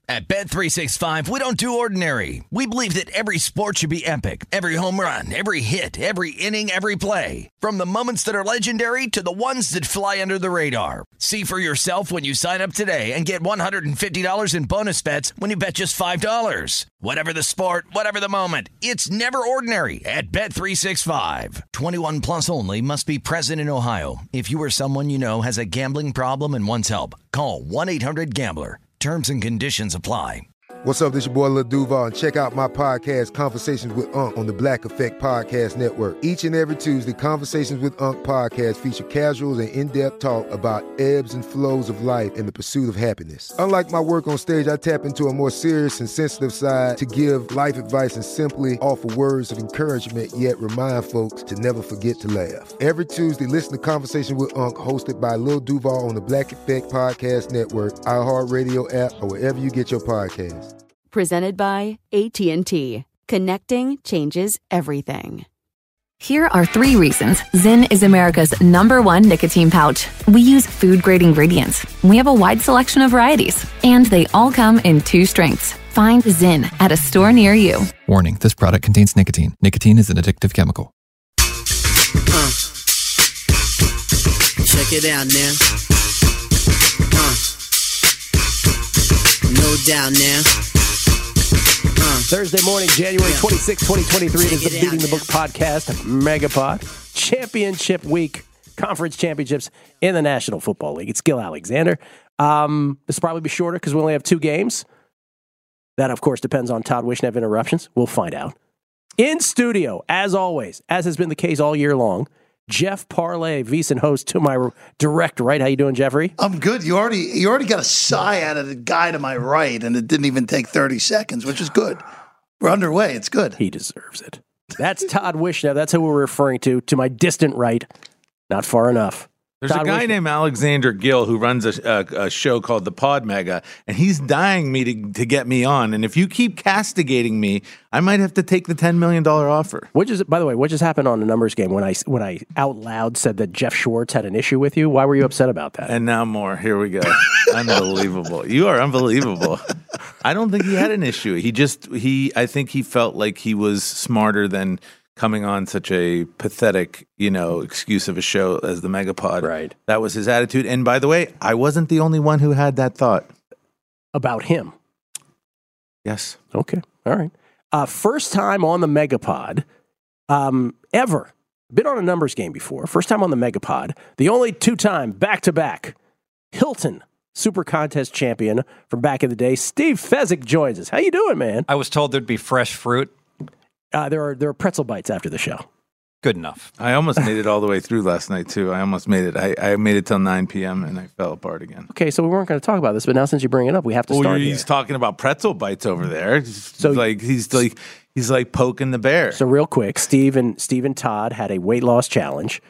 At Bet365, we don't do ordinary. We believe that every sport should be epic. Every home run, every hit, every inning, every play. From the moments that are legendary to the ones that fly under the radar. See for yourself when you sign up today and get $150 in bonus bets when you bet just $5. Whatever the sport, whatever the moment, it's never ordinary at Bet365. 21 plus only. Must be present in Ohio. If you or someone you know has a gambling problem and wants help, call 1-800-GAMBLER. Terms and conditions apply. What's up, this your boy Lil Duval, and check out my podcast, Conversations with Unc, on the Black Effect Podcast Network. Each and every Tuesday, Conversations with Unc podcast feature casuals and in-depth talk about ebbs and flows of life and the pursuit of happiness. Unlike my work on stage, I tap into a more serious and sensitive side to give life advice and simply offer words of encouragement, yet remind folks to never forget to laugh. Every Tuesday, listen to Conversations with Unc, hosted by Lil Duval on the Black Effect Podcast Network, iHeartRadio app, or wherever you get your podcasts. Presented by AT&T. Connecting changes everything. Here are 3 reasons Zyn is America's #1 nicotine pouch. We use food-grade ingredients. We have a wide selection of varieties. And they all come in 2 strengths. Find Zyn at a store near you. Warning, this product contains nicotine. Nicotine is an addictive chemical. Check it out now. No doubt now. Thursday morning, January 26, 2023. It is the Beating the Book podcast, Megapod. Championship week, conference championships in the National Football League. It's Gil Alexander. This will probably be shorter because we only have 2 games. That, of course, depends on Todd Wishnev interruptions. We'll find out. In studio, as always, as has been the case all year long, Jeff Parlay, VSiN host to my direct right. How you doing, Jeffrey? I'm good. You already got a sigh out of the guy to my right, and it didn't even take 30 seconds, which is good. We're underway. It's good. He deserves it. That's Todd Wishnev. That's who we're referring to my distant right. Not far enough. There's Todd a guy named Alexander Gill who runs a show called The Pod Mega, and he's dying me to get me on. And if you keep castigating me, I might have to take the $10 million offer. By the way, what just happened on the numbers game when I out loud said that Jeff Schwartz had an issue with you? Why were you upset about that? And now more. Here we go. Unbelievable. You are unbelievable. I don't think he had an issue. I think he felt like he was smarter than coming on such a pathetic, excuse of a show as the Megapod. Right. That was his attitude. And by the way, I wasn't the only one who had that thought. About him? Yes. Okay. All right. First time on the Megapod ever. Been on a numbers game before. First time on the Megapod. The only 2-time back-to-back Hilton Super Contest champion from back in the day. Steve Fezzik joins us. How you doing, man? I was told there'd be fresh fruit. There are pretzel bites after the show. Good enough. I almost made it all the way through last night, too. I almost made it. I made it till 9 p.m. and I fell apart again. Okay, so we weren't going to talk about this, but now since you bring it up, we have to start He's talking about pretzel bites over there. So he's like poking the bear. So real quick, Steve and Todd had a weight loss challenge.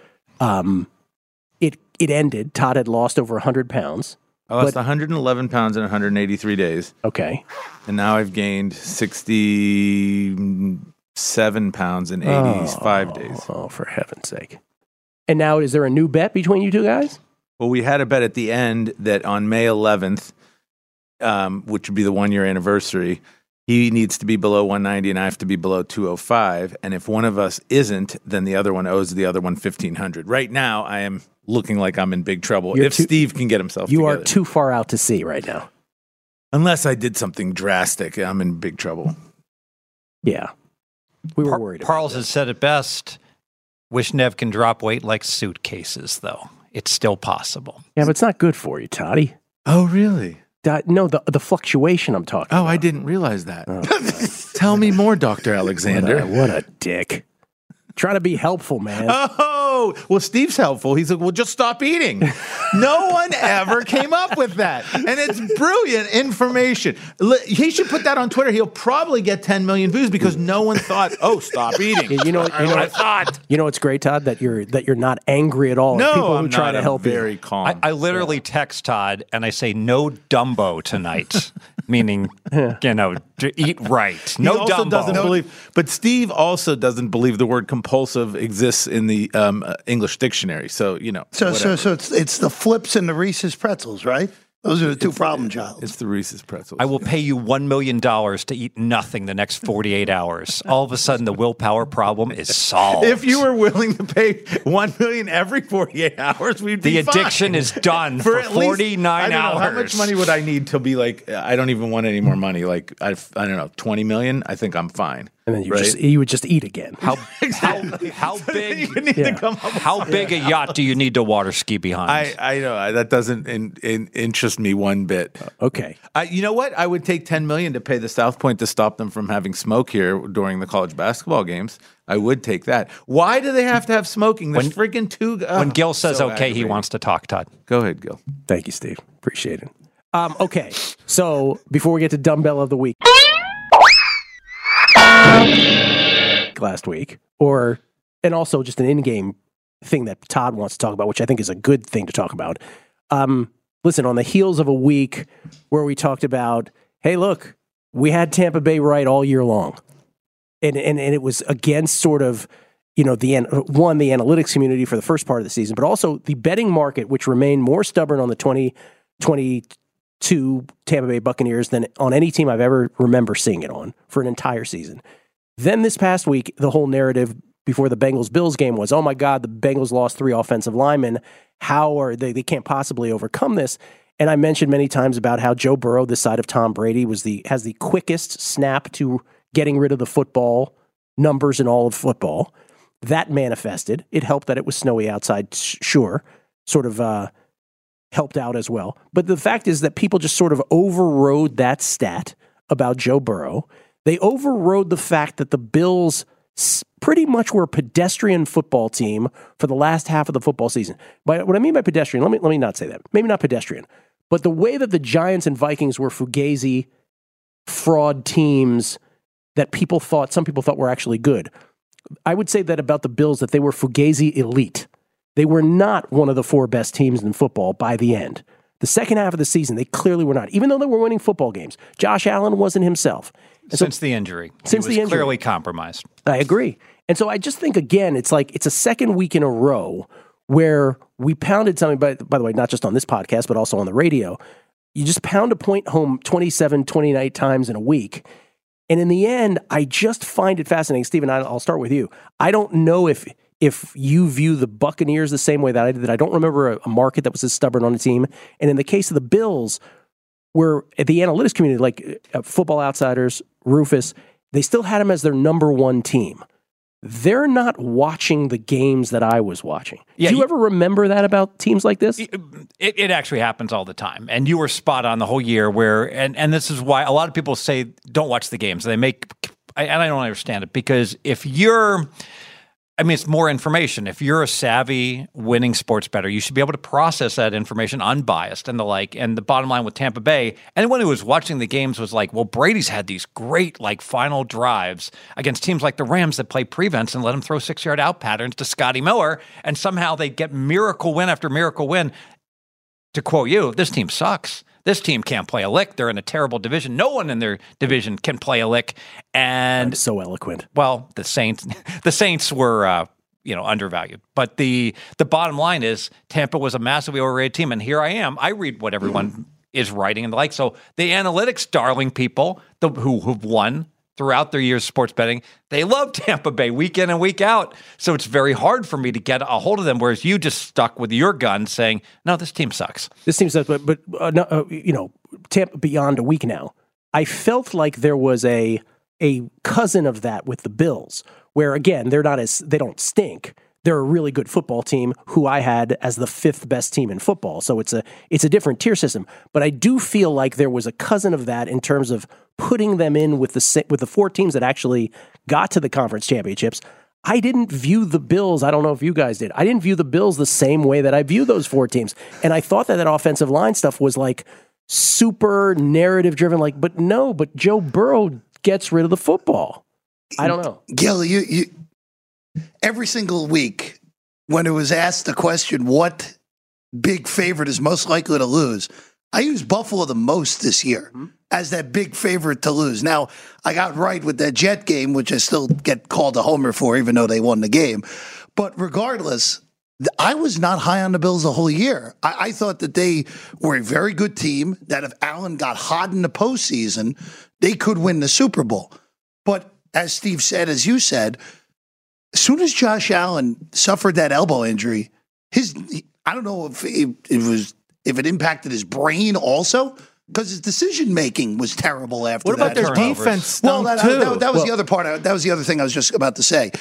It ended. Todd had lost over 100 pounds. I lost 111 pounds in 183 days. Okay. And now I've gained 67 pounds in 85 days. Oh, for heaven's sake. And now is there a new bet between you two guys? Well, we had a bet at the end that on May 11th, which would be the 1-year anniversary, he needs to be below 190 and I have to be below 205. And if one of us isn't, then the other one owes the other one $1,500. Right now, I am looking like I'm in big trouble. Steve can get himself together. You are too far out to sea right now. Unless I did something drastic, I'm in big trouble. Yeah. We were worried about Parles has said it best. Wishnev can drop weight like suitcases, though. It's still possible. Yeah, but it's not good for you, Toddy. Oh, really? No, the fluctuation I'm talking about. Oh, I didn't realize that. Tell me more, Dr. Alexander. What a dick. Trying to be helpful, man. Oh, well, Steve's helpful. He's like, well, just stop eating. No one ever came up with that. And it's brilliant information. He should put that on Twitter. He'll probably get 10 million views because no one thought, oh, stop eating. You know what's great, Todd? That you're not angry at all. No, people who I'm try not. to help I'm very calm. I literally text Todd and I say, no Dumbo tonight. Meaning, eat right. No Dumbo. But Steve also doesn't believe the word compulsive exists in the English dictionary. So, So it's the flips and the Reese's pretzels, right? Those are the two problem childs. It's the Reese's pretzels. I will pay you $1 million to eat nothing the next 48 hours. All of a sudden, the willpower problem is solved. If you were willing to pay $1 million every 48 hours, we'd be the fine. addiction is done for at least, 49 hours. How much money would I need to be like, I don't even want any more money? Like, I don't know, 20 million? I think I'm fine. And then you would just eat again. How big? How big a yacht do you need to water ski behind? I know that doesn't interest me one bit. Okay. You know what? I would take $10 million to pay the South Point to stop them from having smoke here during the college basketball games. I would take that. Why do they have to have smoking? There's freaking two. When Gil says so okay, aggravating. he wants to talk, Todd. Go ahead, Gil. Thank you, Steve. Appreciate it. Okay. So before we get to Dumbbell of the Week. Last week, and also just an in-game thing that Todd wants to talk about, which I think is a good thing to talk about. Listen, on the heels of a week where we talked about, hey, look, we had Tampa Bay right all year long, and it was against sort of, the analytics community for the first part of the season, but also the betting market, which remained more stubborn on the 2022 Tampa Bay Buccaneers than on any team I've ever remember seeing it on for an entire season. Then this past week, the whole narrative before the Bengals-Bills game was, oh my God, the Bengals lost 3 offensive linemen. How are they can't possibly overcome this? And I mentioned many times about how Joe Burrow, this side of Tom Brady, has the quickest snap to getting rid of the football numbers in all of football. That manifested. It helped that it was snowy outside, sure, sort of helped out as well. But the fact is that people just sort of overrode that stat about Joe Burrow. They overrode the fact that the Bills pretty much were a pedestrian football team for the last half of the football season. But what I mean by pedestrian, let me not say that. Maybe not pedestrian. But the way that the Giants and Vikings were fugazi fraud teams that some people thought were actually good. I would say that about the Bills, that they were fugazi elite. They were not one of the 4 best teams in football by the end. The second half of the season, they clearly were not, even though they were winning football games. Josh Allen wasn't himself. Since the injury. He was clearly compromised. I agree. And so I just think, again, it's like it's a second week in a row where we pounded something, by the way, not just on this podcast, but also on the radio. You just pound a point home 27, 29 times in a week. And in the end, I just find it fascinating. Stephen, I'll start with you. I don't know if you view the Buccaneers the same way that I did. That I don't remember a market that was as stubborn on a team. And in the case of the Bills, where the analytics community, like Football Outsiders, Rufus, they still had them as their number 1 team. They're not watching the games that I was watching. Yeah, Do you ever remember that about teams like this? It actually happens all the time. And you were spot on the whole year where, and this is why a lot of people say, don't watch the games. And I don't understand it, because it's more information. If you're a savvy winning sports bettor, you should be able to process that information unbiased and the like. And the bottom line with Tampa Bay, anyone who was watching the games was like, well, Brady's had these great final drives against teams like the Rams that play prevents and let him throw 6-yard out patterns to Scotty Miller, and somehow they get miracle win after miracle win. To quote you, this team sucks. This team can't play a lick. They're in a terrible division. No one in their division can play a lick. And I'm so eloquent. Well, the Saints were undervalued. But the bottom line is Tampa was a massively overrated team. And here I am. I read what everyone is writing and the like. So the analytics darling people who've won throughout their years of sports betting, they love Tampa Bay week in and week out. So it's very hard for me to get a hold of them, whereas you just stuck with your gun saying, no, this team sucks. This team sucks, but Tampa beyond a week now, I felt like there was a cousin of that with the Bills, where, again, they don't stink. They're a really good football team who I had as the 5th best team in football. So it's a different tier system. But I do feel like there was a cousin of that in terms of putting them in with the 4 teams that actually got to the conference championships. I didn't view the Bills, I don't know if you guys did, I didn't view the Bills the same way that I view those 4 teams. And I thought that offensive line stuff was like super narrative driven, but Joe Burrow gets rid of the football. I don't know. Gil, you every single week when it was asked the question, what big favorite is most likely to lose, I use Buffalo the most this year as that big favorite to lose. Now, I got right with that Jet game, which I still get called a homer for, even though they won the game. But regardless, I was not high on the Bills the whole year. I thought that they were a very good team, that if Allen got hot in the postseason, they could win the Super Bowl. But as Steve said, as you said, as soon as Josh Allen suffered that elbow injury, I don't know if it impacted his brain also, because his decision making was terrible after that. What about their defense stunk too? That was the other part. That was the other thing I was just about to say.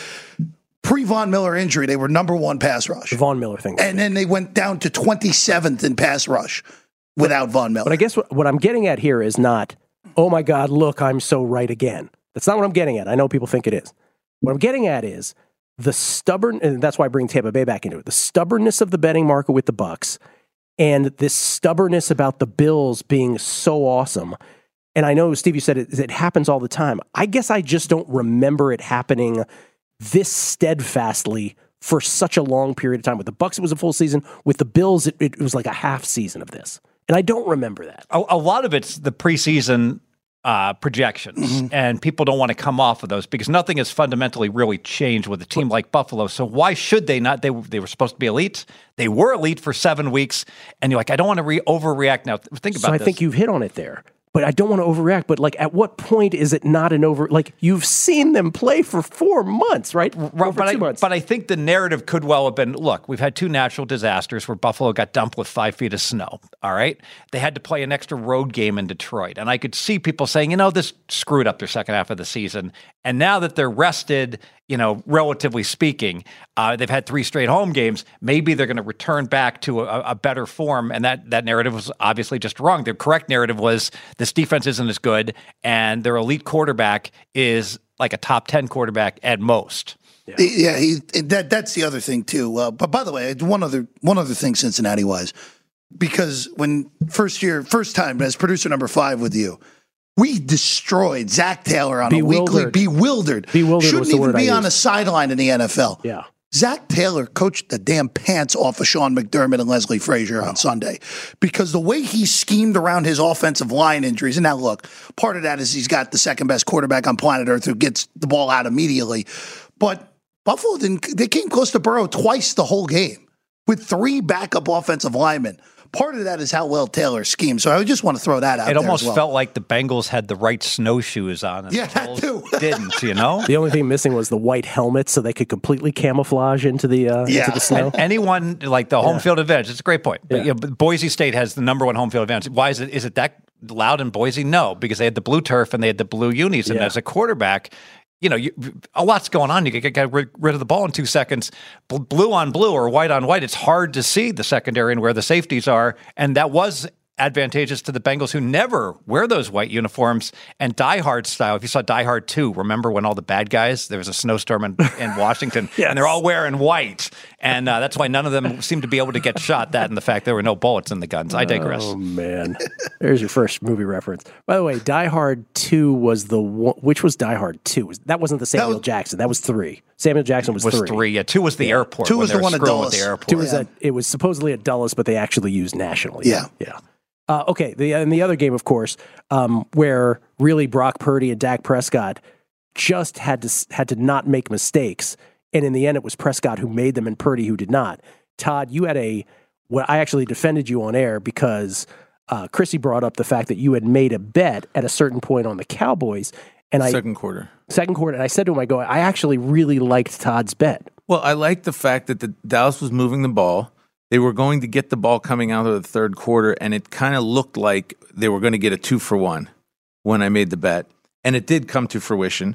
Pre-Von Miller injury, they were number one pass rush. The Von Miller thing. And then they went down to 27th in pass rush without Von Miller. But I guess what I'm getting at here is not, oh my God, look, I'm so right again. That's not what I'm getting at. I know people think it is. What I'm getting at is the stubborn, and that's why I bring Tampa Bay back into it, the stubbornness of the betting market with the Bucs and this stubbornness about the Bills being so awesome. And I know, Steve, you said it happens all the time. I guess I just don't remember it happening this steadfastly for such a long period of time. With the Bucs, it was a full season. With the Bills, it was like a half season of this. And I don't remember that. A lot of it's the preseason projections, and people don't want to come off of those because nothing has fundamentally really changed with a team like Buffalo. So why should they not? They were supposed to be elite. They were elite for 7 weeks, and you're like, I don't want to overreact now. Think about this. I think you've hit on it there. But I don't want to overreact. But like, at what point is it not an like, you've seen them play for 4 months, right? But I think the narrative could well have been, look, we've had 2 natural disasters where Buffalo got dumped with 5 feet of snow. All right. They had to play an extra road game in Detroit. And I could see people saying, this screwed up their second half of the season. And now that they're rested, relatively speaking, they've had 3 straight home games. Maybe they're going to return back to a better form. And that narrative was obviously just wrong. The correct narrative was this defense isn't as good, and their elite quarterback is like a top 10 quarterback at most. Yeah, that's the other thing too. But by the way, one other thing, Cincinnati wise, because when first time as producer number 5 with you, we destroyed Zach Taylor on a weekly. Bewildered. Shouldn't even be on a sideline in the NFL. Yeah. Zach Taylor coached the damn pants off of Sean McDermott and Leslie Frazier on Sunday because the way he schemed around his offensive line injuries, and now look, part of that is he's got the second best quarterback on planet Earth who gets the ball out immediately. But Buffalo they came close to Burrow twice the whole game with 3 backup offensive linemen. Part of that is how well Taylor schemed. So I just want to throw that out there. It almost felt like the Bengals had the right snowshoes on. And that too. Didn't, The only thing missing was the white helmet so they could completely camouflage into the snow. And anyone, like the home field advantage, it's a great point. Yeah. But Boise State has the number 1 home field advantage. Why is it that loud in Boise? No, because they had the blue turf and they had the blue unis. And as a quarterback, a lot's going on. You can get rid of the ball in 2 seconds. Blue on blue or white on white, it's hard to see the secondary and where the safeties are. And that was advantageous to the Bengals, who never wear those white uniforms. And Die Hard style, if you saw Die Hard 2, remember when all the bad guys, there was a snowstorm in Washington, and they're all wearing white. And that's why none of them seemed to be able to get shot, that and the fact there were no bullets in the guns. I digress. Oh, man. There's your first movie reference. By the way, Die Hard 2 was the one. Which was Die Hard 2? That wasn't the Samuel Jackson. That was 3. Samuel Jackson was 3. Yeah, 2 was the airport. 2 was the one at Dulles. 2 was it was supposedly at Dulles, but they actually used nationally. Yeah. Okay, the other game, of course, where really Brock Purdy and Dak Prescott just had to not make mistakes, and in the end, it was Prescott who made them and Purdy who did not. Todd, you had I actually defended you on air because Chrissy brought up the fact that you had made a bet at a certain point on the Cowboys, and second quarter, and I said to him, I actually really liked Todd's bet. Well, I liked the fact that the Dallas was moving the ball. They were going to get the ball coming out of the third quarter, and it kind of looked like they were going to get a 2-for-1 when I made the bet. And it did come to fruition,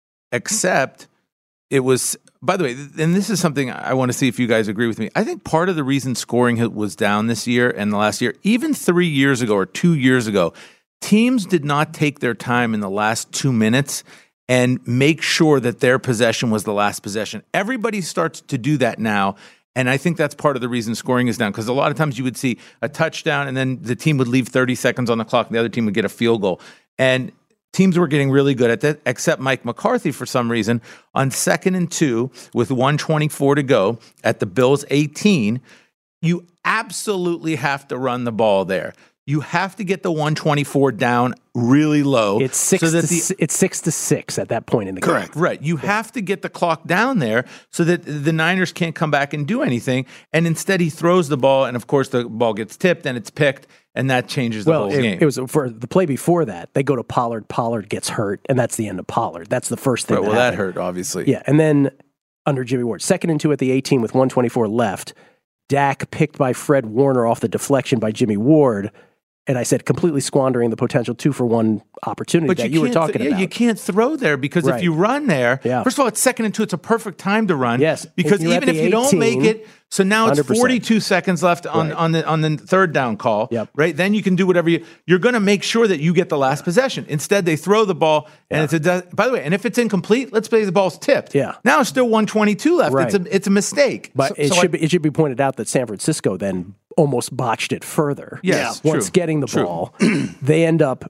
except it was, by the way, and this is something I want to see if you guys agree with me. I think part of the reason scoring was down this year and the last year, even 3 years ago or 2 years ago, teams did not take their time in the last 2 minutes and make sure that their possession was the last possession. Everybody starts to do that now. And I think that's part of the reason scoring is down, because a lot of times you would see a touchdown and then the team would leave 30 seconds on the clock and the other team would get a field goal. And teams were getting really good at that, except Mike McCarthy, for some reason, on 2nd and 2 with 1:24 to go at the Bills' 18, you absolutely have to run the ball there. you have to get the 124 down really low. It's 6-6 at that point in the game. Correct. Right. You have to get the clock down there so that the Niners can't come back and do anything. And instead he throws the ball, and of course the ball gets tipped and it's picked, and that changes the whole game. It was for the play before that. They go to Pollard. Pollard gets hurt, and that's the end of Pollard. That's the first thing. Right, that that hurt, obviously. Yeah, and then under Jimmy Ward, 2nd and 2 at the 18 with 124 left. Dak picked by Fred Warner off the deflection by Jimmy Ward. And I said completely squandering the potential 2-for-1 opportunity that you were talking about. You can't throw there because if you run there, first of all, it's 2nd and 2. It's a perfect time to run. Yes, because even if you don't make it, so now it's 100%. 42 seconds left on the third down call. Right, then you can do whatever you're going to make sure that you get the last possession. Instead, they throw the ball, and by the way, and if it's incomplete, let's say the ball's tipped. Yeah, now it's still 122 left. Right. It's a mistake. But it should be pointed out that San Francisco then almost botched it further. Yes, once getting the ball, they end up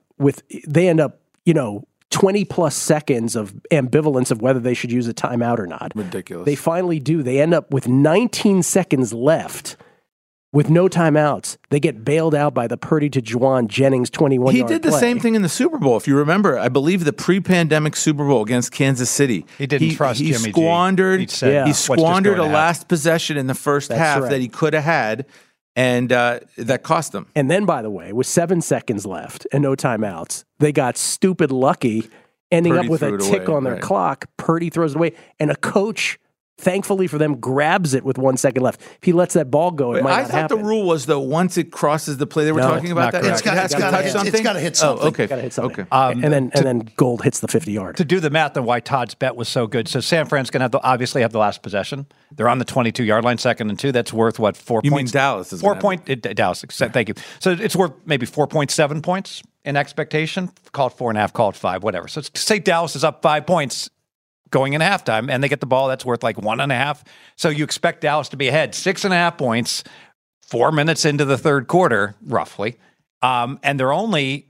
20 plus seconds of ambivalence of whether they should use a timeout or not. Ridiculous. They finally do. They end up with 19 seconds left with no timeouts. They get bailed out by the Purdy to Juwan Jennings 21-yard play. He did the same thing in the Super Bowl. If you remember, I believe the pre-pandemic Super Bowl against Kansas City. He didn't trust Jimmy G. He squandered a last possession in the first half right. that he could have had, and that cost them. And then, by the way, with 7 seconds left and no timeouts, they got stupid lucky, ending Purdy up with a tick on their clock. Purdy throws it away, and a coach, thankfully for them, grabs it with 1 second left. If he lets that ball go, it might not happen. I thought the rule was, though, once it crosses the play, they were talking about that. It's got to hit something. Oh, okay. Got to hit something. Okay. And then Gold hits the 50-yard. To do the math on why Todd's bet was so good, so San Fran's going to obviously have the last possession. They're on the 22-yard line, 2nd and 2. That's worth, 4 points? You mean Dallas is 4 point. Dallas, thank you. So it's worth maybe 4.7 points in expectation. Call it 4.5, call it 5, whatever. So say Dallas is up 5 points going in halftime, and they get the ball, that's worth like 1.5. So you expect Dallas to be ahead 6.5 points, 4 minutes into the third quarter, roughly. And they're only,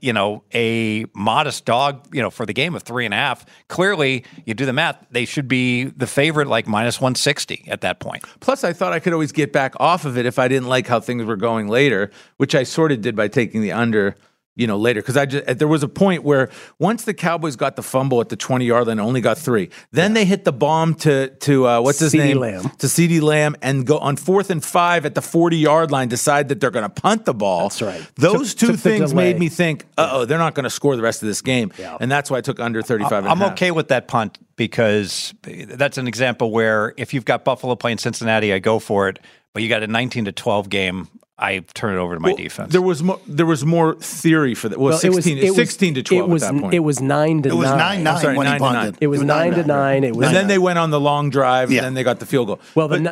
a modest dog, for the game of 3.5. Clearly, you do the math, they should be the favorite, like minus 160 at that point. Plus, I thought I could always get back off of it if I didn't like how things were going later, which I sort of did by taking the under. Later, because there was a point where once the Cowboys got the fumble at the 20-yard line, only got 3. Then they hit the bomb to what's his name? Lamb. To CeeDee Lamb, and go on 4th and 5 at the 40-yard line, decide that they're going to punt the ball. That's right. Those two things made me think, they're not going to score the rest of this game. Yeah. And that's why I took under 35 I'm okay with that punt because that's an example where if you've got Buffalo playing Cincinnati, I go for it. But you got a 19-12 game, I turn it over to my defense. There was more theory for that. Well, 16 to 12 at that point. It was 9-9. It was 9-9 when he punted. It was 9-9. And then they went on the long drive, and then they got the field goal. Well, the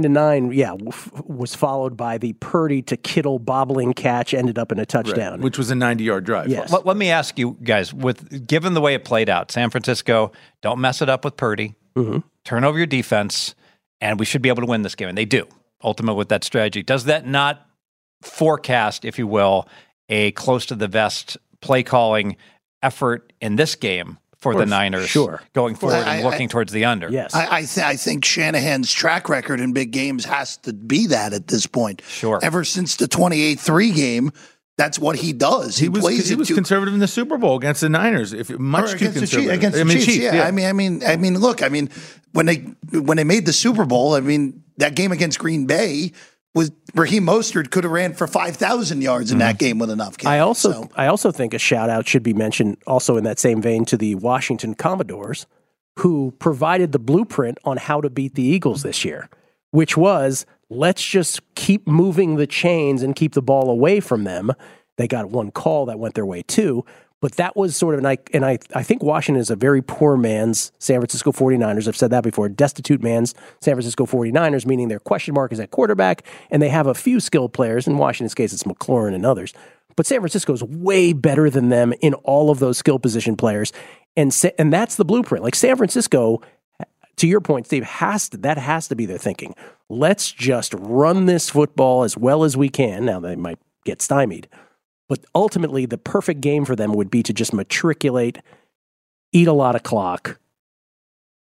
9-9, was followed by the Purdy to Kittle bobbling catch, ended up in a touchdown. Right, which was a 90-yard drive. Yes. Let me ask you guys, given the way it played out, San Francisco, don't mess it up with Purdy. Mm-hmm. Turn over your defense, and we should be able to win this game. And they do, ultimately, with that strategy. Does that not forecast, if you will, a close to the vest play calling effort in this game for the Niners going forward and looking towards the under? Yes. I think Shanahan's track record in big games has to be that at this point. Sure. Ever since the 28-3 game, that's what he does. He was conservative in the Super Bowl against the Niners. Much too conservative against the Chiefs. Yeah. I mean, look. When they made the Super Bowl, that game against Green Bay was Raheem Mostert could have ran for 5,000 yards in that game with enough. I also think a shout out should be mentioned also in that same vein to the Washington Commodores, who provided the blueprint on how to beat the Eagles this year, which was let's just keep moving the chains and keep the ball away from them. They got one call that went their way too. But that was sort of, I think Washington is a very poor man's San Francisco 49ers. I've said that before. Destitute man's San Francisco 49ers, meaning their question mark is at quarterback, and they have a few skilled players. In Washington's case, it's McLaurin and others. But San Francisco is way better than them in all of those skill position players. And that's the blueprint. Like San Francisco, to your point, Steve, that has to be their thinking. Let's just run this football as well as we can. Now, they might get stymied. But ultimately, the perfect game for them would be to just matriculate, eat a lot of clock,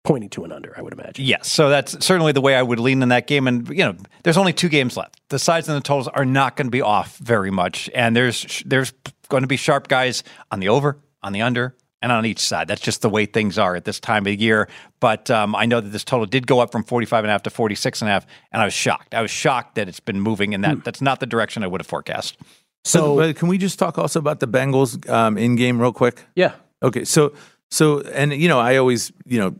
pointing to an under, I would imagine. Yes, so that's certainly the way I would lean in that game. And, there's only 2 games left. The sides and the totals are not going to be off very much. And there's going to be sharp guys on the over, on the under, and on each side. That's just the way things are at this time of year. But I know that this total did go up from 45.5 to 46.5, and I was shocked. I was shocked that it's been moving in that. That's not the direction I would have forecast. But can we just talk also about the Bengals in game real quick? Yeah. Okay. So, and I always,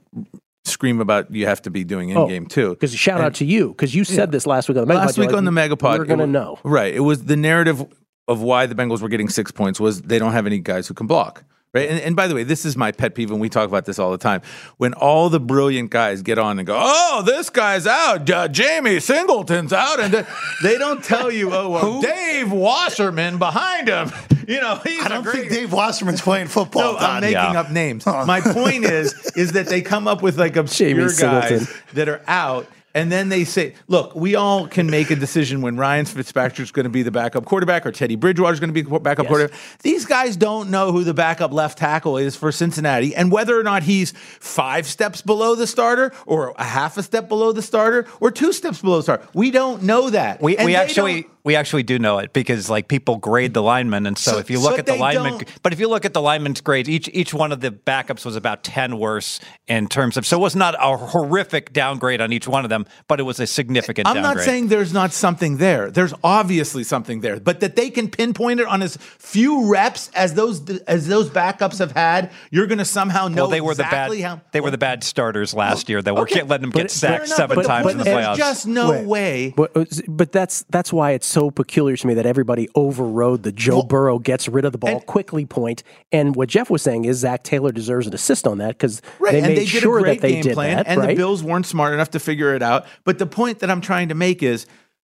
scream about you have to be doing in game too. Because shout out to you, because you said this last week on the Megapod. Last week on the Megapod, we're going to know. Right. It was the narrative of why the Bengals were getting 6 points was they don't have any guys who can block. Right. And by the way, this is my pet peeve, and we talk about this all the time. When all the brilliant guys get on and go, oh, this guy's out, Jamie Singleton's out, and they don't tell you, Dave Wasserman behind him. He's I don't think Dave Wasserman's playing football. No, I'm making up names. My point is that they come up with like obscure guys that are out. And then they say, look, we all can make a decision when Ryan Fitzpatrick's going to be the backup quarterback or Teddy Bridgewater's going to be the backup quarterback. These guys don't know who the backup left tackle is for Cincinnati and whether or not he's 5 steps below the starter or a half a step below the starter or 2 steps below the starter. We don't know that. We actually do know it because people grade the linemen, and so if you look at the linemen, but if you look at the linemen's grades, each one of the backups was about 10 worse in terms of. So it was not a horrific downgrade on each one of them, but it was a significant downgrade. I'm not saying there's not something there. There's obviously something there, but that they can pinpoint it on as few reps as those backups have had, you're going to somehow know they were exactly they were the bad starters last year that were letting them get sacked 7 times in the playoffs. There's just no way. But that's why it's so peculiar to me that everybody overrode the Joe Burrow gets rid of the ball quickly point. And what Jeff was saying is Zach Taylor deserves an assist on that because they made sure that they did that. And the Bills weren't smart enough to figure it out. But the point that I'm trying to make is,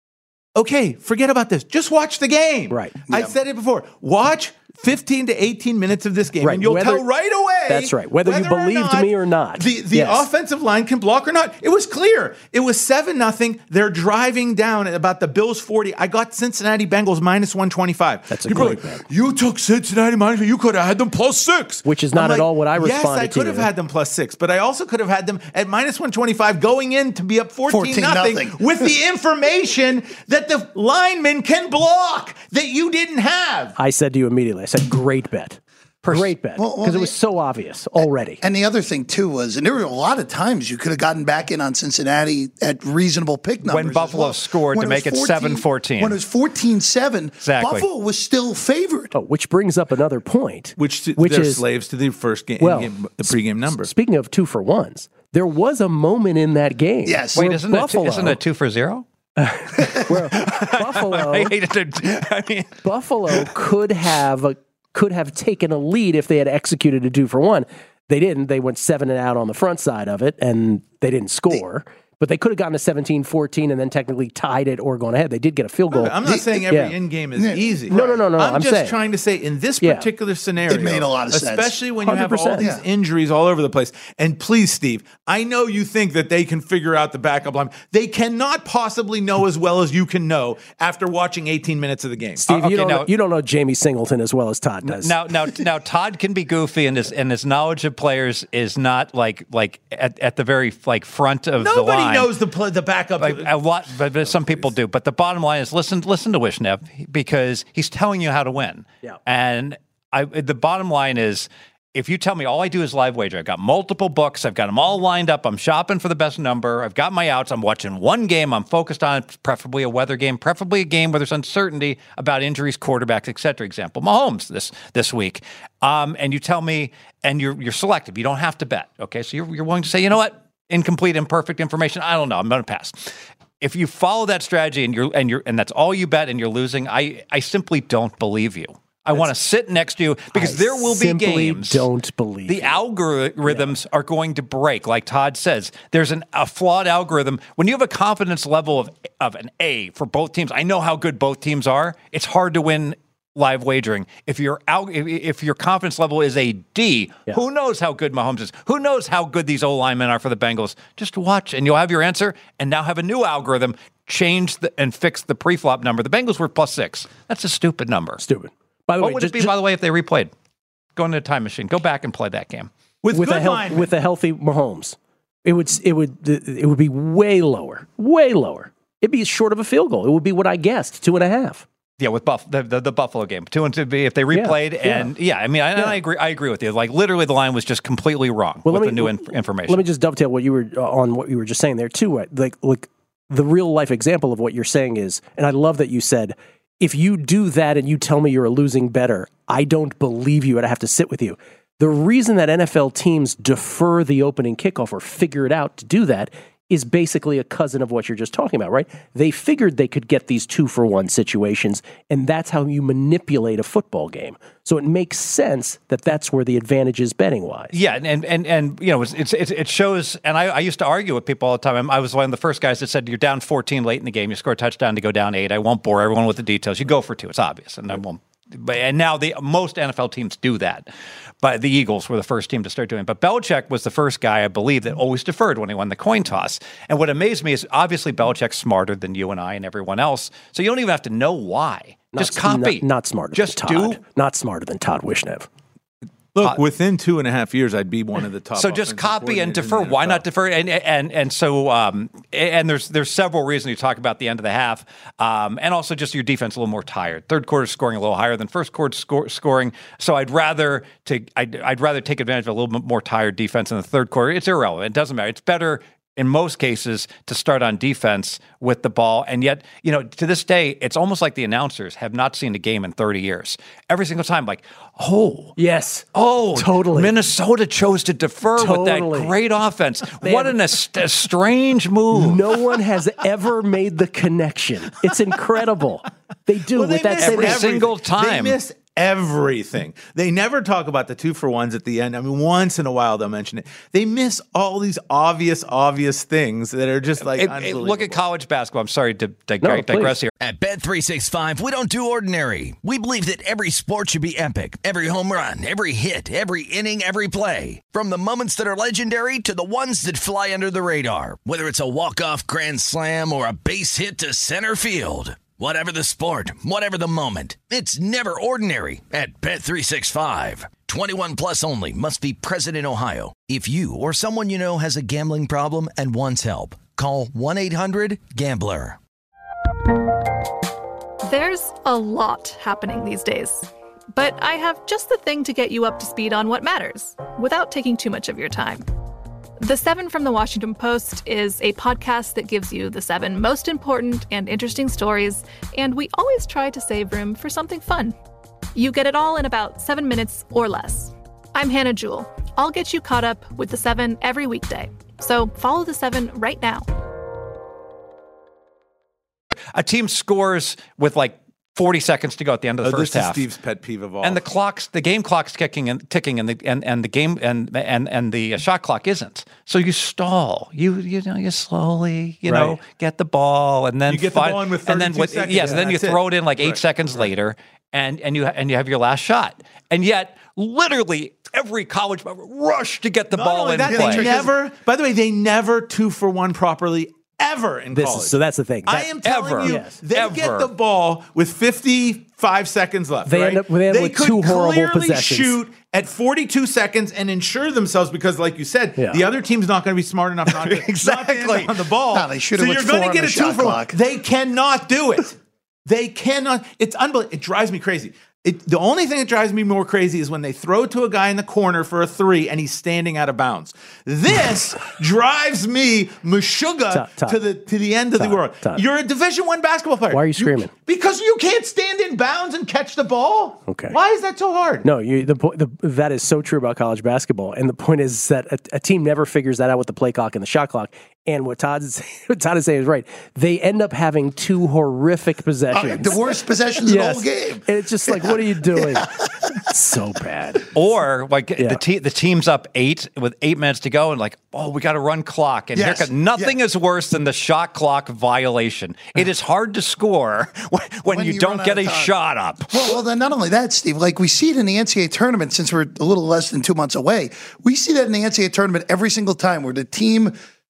okay, forget about this. Just watch the game. Right. I said it before. Watch 15 to 18 minutes of this game, and you'll tell right away. That's right. Whether you believed me or not. The offensive line can block or not. It was clear. It was 7-0. They're driving down at about the Bills 40. I got Cincinnati Bengals minus 125. That's a great bet. You took Cincinnati minus, you could have had them plus 6. Which is not at all what I responded to. Yes, I could have had them plus 6, but I also could have had them at minus 125 going in to be up 14-0 with the information that the linemen can block that you didn't have. I said to you immediately, I said, great bet. Great bet. Because it was so obvious already. And the other thing, too, was, and there were a lot of times you could have gotten back in on Cincinnati at reasonable pick numbers. When Buffalo scored to make it 7-14. When it was 14-7, exactly. Buffalo was still favored. Oh, which brings up another point. Which they're is slaves to the first game, the pregame number. Speaking of 2-for-1s, there was a moment in that game. Yes. Wait, isn't it 2-for-0? Where Buffalo could have taken a lead if they had executed a 2-for-1. They didn't. They went 7 and out on the front side of it, and they didn't score. But they could have gotten to 17-14 and then technically tied it or gone ahead. They did get a field goal. I'm not saying every end game is easy. No. I'm just trying to say in this particular scenario, it made a lot of sense. Especially when you have all these injuries all over the place. And please, Steve, I know you think that they can figure out the backup line. They cannot possibly know as well as you can know after watching 18 minutes of the game. Steve, you don't know Jamie Singleton as well as Todd does. Now, Todd can be goofy, and his knowledge of players is not like at the very front of the line. Nobody knows the backup a lot, but some people do. But the bottom line is listen to Wishnev because he's telling you how to win. Yeah. And the bottom line is, if you tell me all I do is live wager, I've got multiple books, I've got them all lined up, I'm shopping for the best number, I've got my outs, I'm watching one game, I'm focused on preferably a weather game, preferably a game where there's uncertainty about injuries, quarterbacks, etc. Example, Mahomes this week. And you tell me, and you're selective, you don't have to bet. Okay, so you're willing to say, you know what? Incomplete, imperfect information. I don't know. I'm going to pass. If you follow that strategy and that's all you bet and you're losing, I simply don't believe you. I want to sit next to you because there will be games. Don't believe the algorithms are going to break, like Todd says. There's a flawed algorithm. When you have a confidence level of an A for both teams, I know how good both teams are. It's hard to win live wagering. If your confidence level is a D, who knows how good Mahomes is? Who knows how good these O-linemen are for the Bengals? Just watch, and you'll have your answer, and now have a new algorithm change and fix the pre-flop number. The Bengals were plus 6. That's a stupid number. Stupid. By the what way, would it be, by the way, if they replayed? Go into a time machine. Go back and play that game. With a healthy Mahomes. It would be way lower. It'd be short of a field goal. It would be what I guessed, 2.5. Yeah, with the Buffalo game, 2-2 if they replayed, I agree with you. Like literally, the line was just completely wrong with the new information. Let me just dovetail what you were just saying there too. Like the real life example of what you're saying is, and I love that you said, if you do that and you tell me you're a losing bettor, I don't believe you and I have to sit with you. The reason that NFL teams defer the opening kickoff or figure it out to do that is basically a cousin of what you're just talking about, right? They figured they could get these 2-for-1 situations, and that's how you manipulate a football game. So it makes sense that that's where the advantage is betting-wise. Yeah, and you know, it shows, and I used to argue with people all the time. I was one of the first guys that said, you're down 14 late in the game, you score a touchdown to go down 8. I won't bore everyone with the details. You go for 2, it's obvious, and I won't. And now most NFL teams do that. But the Eagles were the first team to start doing it. But Belichick was the first guy, I believe, that always deferred when he won the coin toss. And what amazed me is obviously Belichick's smarter than you and I and everyone else. So you don't even have to know why. Just copy. Not smarter just than Todd. Not smarter than Todd Wishnev. Look, within 2.5 years, I'd be one of the top. So just copy and defer. Why not defer? And so and there's several reasons you talk about the end of the half, and also just your defense a little more tired. Third quarter scoring a little higher than first quarter scoring. So I'd rather take advantage of a little bit more tired defense in the third quarter. It's irrelevant. It doesn't matter. It's better in most cases to start on defense with the ball. And yet, you know, to this day, it's almost like the announcers have not seen a game in 30 years. Every single time, like, yes. Totally. Minnesota chose to defer with that great offense. What a strange move. No one has ever made the connection. It's incredible. They do. Well, with that every single time. They miss everything. They never talk about the 2-for-1s at the end. I mean, once in a while they'll mention it. They miss all these obvious things that are just like unbelievable. Look at college basketball. I'm sorry to digress here. At Bet365, we don't do ordinary. We believe that every sport should be epic. Every home run, every hit, every inning, every play. From the moments that are legendary to the ones that fly under the radar. Whether it's a walk-off grand slam or a base hit to center field. Whatever the sport, whatever the moment, it's never ordinary at Bet365. 21 plus only. Must be present in Ohio. If you or someone you know has a gambling problem and wants help, call 1-800-GAMBLER. There's a lot happening these days, but I have just the thing to get you up to speed on what matters without taking too much of your time. The 7 from the Washington Post is a podcast that gives you the 7 most important and interesting stories, and we always try to save room for something fun. You get it all in about 7 minutes or less. I'm Hannah Jewell. I'll get you caught up with the 7 every weekday. So follow the 7 right now. A team scores with like 40 seconds to go at the end of the first half. This is Steve's pet peeve of all. And the game clock's ticking, and the shot clock isn't. So you stall. You slowly, get the ball, and then you get the ball in with 32 seconds. Yes, and then you throw it in like 8 seconds later, and you have your last shot. And yet, literally every college rush to get the ball in play. By the way, they never 2-for-1 properly. Ever in college. So that's the thing. I am telling you, they get the ball with 55 seconds left. They end up with two horrible possessions. Shoot at 42 seconds and ensure themselves because, like you said, the other team's not going to be smart enough not to exactly on the ball. No, they should have so you're going to get a 2-for-1. They cannot do it. They cannot. It's unbelievable. It drives me crazy. The only thing that drives me more crazy is when they throw to a guy in the corner for a 3 and he's standing out of bounds. This drives me meshuggah to the end of the world. You're a Division I basketball player. Why are you screaming? Because you can't stand in bounds and catch the ball. Okay. Why is that so hard? No, that is so true about college basketball. And the point is that a team never figures that out with the play clock and the shot clock. And what Todd is saying is right. They end up having 2 horrific possessions. The worst possessions in the whole game. And it's just like, what are you doing? So bad. Or like the team's up 8 with 8 minutes to go, and like, we got to run clock. And nothing is worse than the shot clock violation. It is hard to score when you don't get a shot up. Well, then not only that, Steve. Like we see it in the NCAA tournament. Since we're a little less than 2 months away, we see that in the NCAA tournament every single time where the team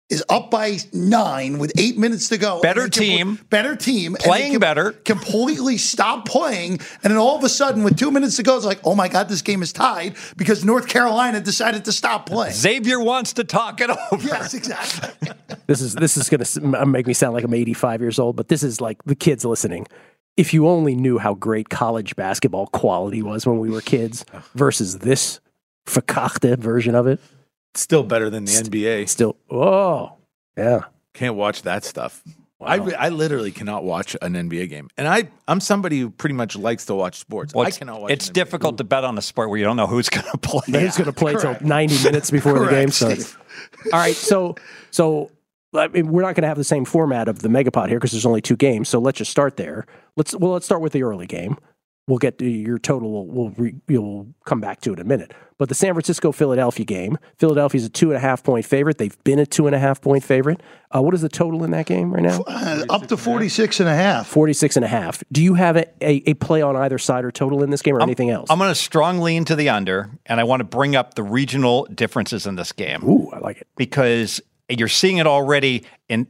is up by 9 with 8 minutes to go. Better team. Playing better. Completely stop playing. And then all of a sudden, with 2 minutes to go, it's like, oh my God, this game is tied because North Carolina decided to stop playing. Xavier wants to talk it over. Yes, exactly. This is going to make me sound like I'm 85 years old, but this is like the kids listening. If you only knew how great college basketball quality was when we were kids versus this verkachte version of it. Still better than the NBA. Still, yeah. Can't watch that stuff. Wow. I literally cannot watch an NBA game. And I'm somebody who pretty much likes to watch sports. Well, I cannot watch It's difficult to bet on a sport where you don't know who's going to play. Who's going to play till 90 minutes before the game starts. All right, so I mean, we're not going to have the same format of the Megapod here because there's only 2 games. So let's just start there. Let's start with the early game. We'll get to your total. We'll come back to it in a minute. But the San Francisco-Philadelphia game, Philadelphia's a 2.5-point favorite. They've been a 2.5-point favorite. What is the total in that game right now? Up to 46.5. 46.5. Do you have a play on either side or total in this game or anything else? I'm going to strong lean to the under, and I want to bring up the regional differences in this game. Ooh, I like it. Because you're seeing it already in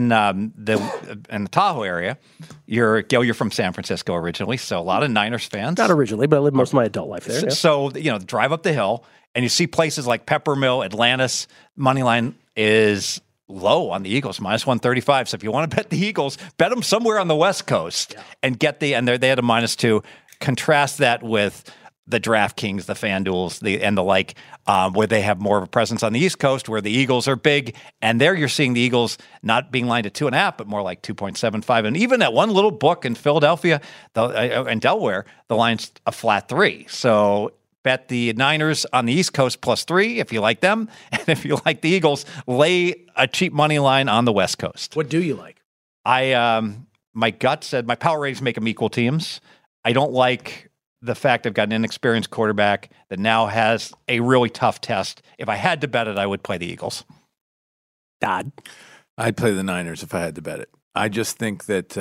the Tahoe area. You're from San Francisco originally, so a lot of Niners fans. Not originally, but I lived most of my adult life there. So drive up the hill, and you see places like Peppermill, Atlantis. Moneyline is low on the Eagles, -135. So if you want to bet the Eagles, bet them somewhere on the West Coast and get they had a -2. Contrast that with the DraftKings, the FanDuels, and the like, where they have more of a presence on the East Coast, where the Eagles are big. And there you're seeing the Eagles not being lined at 2.5, but more like 2.75. And even at one little book in Philadelphia and Delaware, the line's a flat 3. So bet the Niners on the East Coast +3 if you like them. And if you like the Eagles, lay a cheap money line on the West Coast. What do you like? My gut said my power ratings make them equal teams. I don't like the fact I've got an inexperienced quarterback that now has a really tough test. If I had to bet it, I would play the Eagles. Dodd? I'd play the Niners if I had to bet it. I just think that,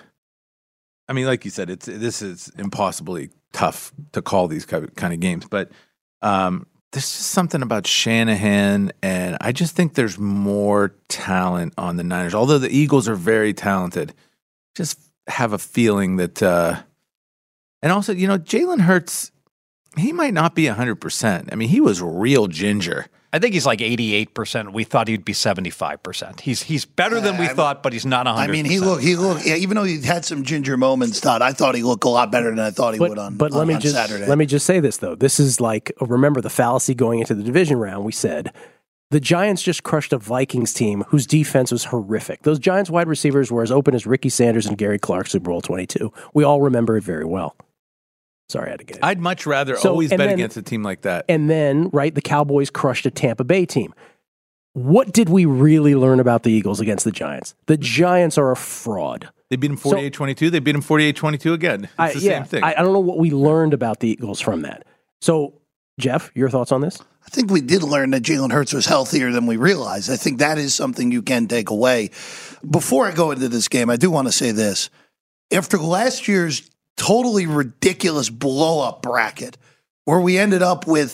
like you said, this is impossibly tough to call these kind of games. But there's just something about Shanahan, and I just think there's more talent on the Niners. Although the Eagles are very talented, just have a feeling that and also, Jalen Hurts, he might not be 100%. I mean, he was real ginger. I think he's like 88%. We thought he'd be 75%. He's better than we thought, but he's not 100%. I mean, he looked. Even though he had some ginger moments, Todd, I thought he looked a lot better than I thought he would on. But let me just say this though. This is like, remember the fallacy going into the division round. We said the Giants just crushed a Vikings team whose defense was horrific. Those Giants wide receivers were as open as Ricky Sanders and Gary Clark, Super Bowl 22. We all remember it very well. Sorry, I had to get it. I'd much rather always bet against a team like that. And then, the Cowboys crushed a Tampa Bay team. What did we really learn about the Eagles against the Giants? The Giants are a fraud. They beat them 48-22. They beat them 48-22 again. It's the same thing. I don't know what we learned about the Eagles from that. So, Jeff, your thoughts on this? I think we did learn that Jalen Hurts was healthier than we realized. I think that is something you can take away. Before I go into this game, I do want to say this. After last year's totally ridiculous blow-up bracket where we ended up with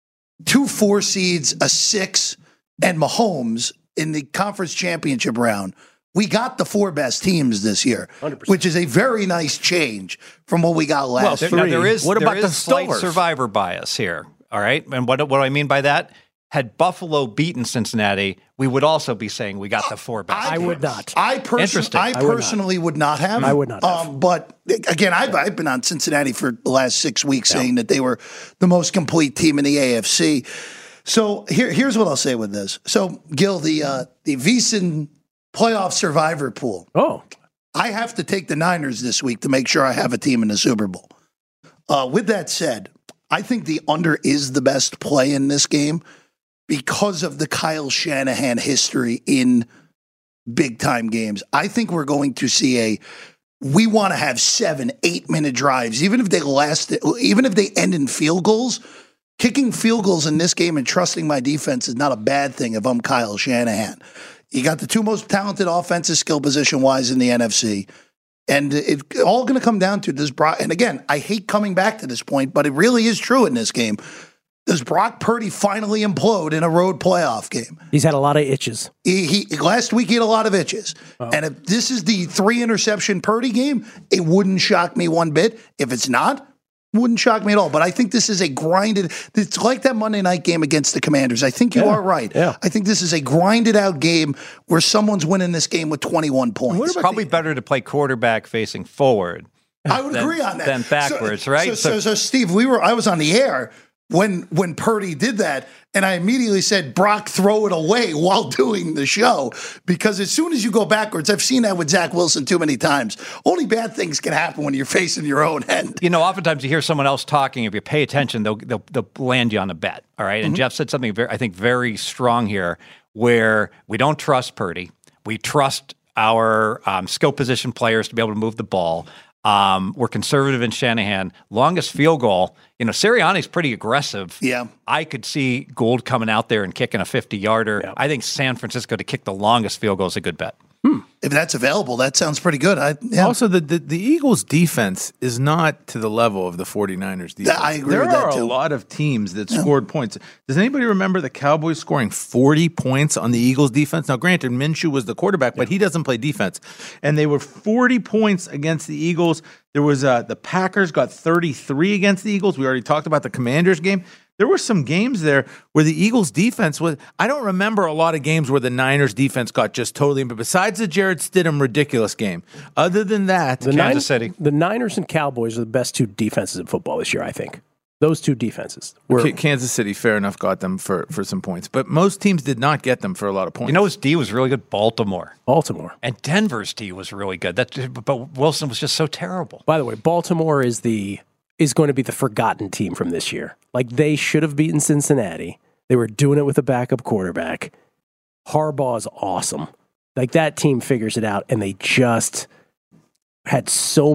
2 4 seeds, a 6, and Mahomes in the conference championship round. We got the 4 best teams this year, 100%. Which is a very nice change from what we got last year. There is slight survivor bias here, all right? And what do I mean by that? Had Buffalo beaten Cincinnati, we would also be saying we got the 4 best. I would not. I personally would not have. I would not have. But again, I've been on Cincinnati for the last 6 weeks saying that they were the most complete team in the AFC. So here's what I'll say with this. So, Gil, the VSiN playoff survivor pool. Oh. I have to take the Niners this week to make sure I have a team in the Super Bowl. With that said, I think the under is the best play in this game, because of the Kyle Shanahan history in big-time games. I think we're going to see we want to have 7-8 minute drives, even if they end in field goals. Kicking field goals in this game and trusting my defense is not a bad thing if I'm Kyle Shanahan. You got the 2 most talented offensive skill position-wise in the NFC. And it's all going to come down to this. And again, I hate coming back to this point, but it really is true in this game. Does Brock Purdy finally implode in a road playoff game? He's had a lot of itches. He last week he had a lot of itches. Oh. And if this is the 3-interception Purdy game, it wouldn't shock me one bit. If it's not, wouldn't shock me at all. But I think this is a grinded. It's like that Monday night game against the Commanders. I think you are right. Yeah. I think this is a grinded out game where someone's winning this game with 21 points. It's probably better to play quarterback facing forward. I would agree on that. Than backwards, right? So, Steve, I was on the air when Purdy did that, and I immediately said, Brock, throw it away while doing the show, because as soon as you go backwards, I've seen that with Zach Wilson too many times. Only bad things can happen when you're facing your own end. You know, oftentimes you hear someone else talking. If you pay attention, they'll land you on a bet. All right, and Jeff said something very strong here, where we don't trust Purdy. We trust our skill position players to be able to move the ball. We're conservative in Shanahan. Longest field goal, Sirianni's pretty aggressive. Yeah. I could see Gould coming out there and kicking a 50-yarder. Yeah. I think San Francisco to kick the longest field goal is a good bet. If that's available, that sounds pretty good. Also, the Eagles' defense is not to the level of the 49ers' defense. I agree with that, There are too. a lot of teams that scored points. Does anybody remember the Cowboys scoring 40 points on the Eagles' defense? Now, granted, Minshew was the quarterback, but he doesn't play defense. And they were 40 points against the Eagles. There was the Packers got 33 against the Eagles. We already talked about the Commanders game. There were some games there where the Eagles' defense was. I don't remember a lot of games where the Niners' defense got just totally. But besides the Jarrett Stidham ridiculous game, other than that, Kansas City, the Niners and Cowboys are the best two defenses in football this year. I think those two defenses were Kansas City, fair enough, got them for some points, but most teams did not get them for a lot of points. You know, his D was really good. Baltimore, and Denver's D was really good. But Wilson was just so terrible. By the way, Baltimore is going to be the forgotten team from this year. Like, they should have beaten Cincinnati. They were doing it with a backup quarterback. Harbaugh's awesome. Like, that team figures it out, and they just had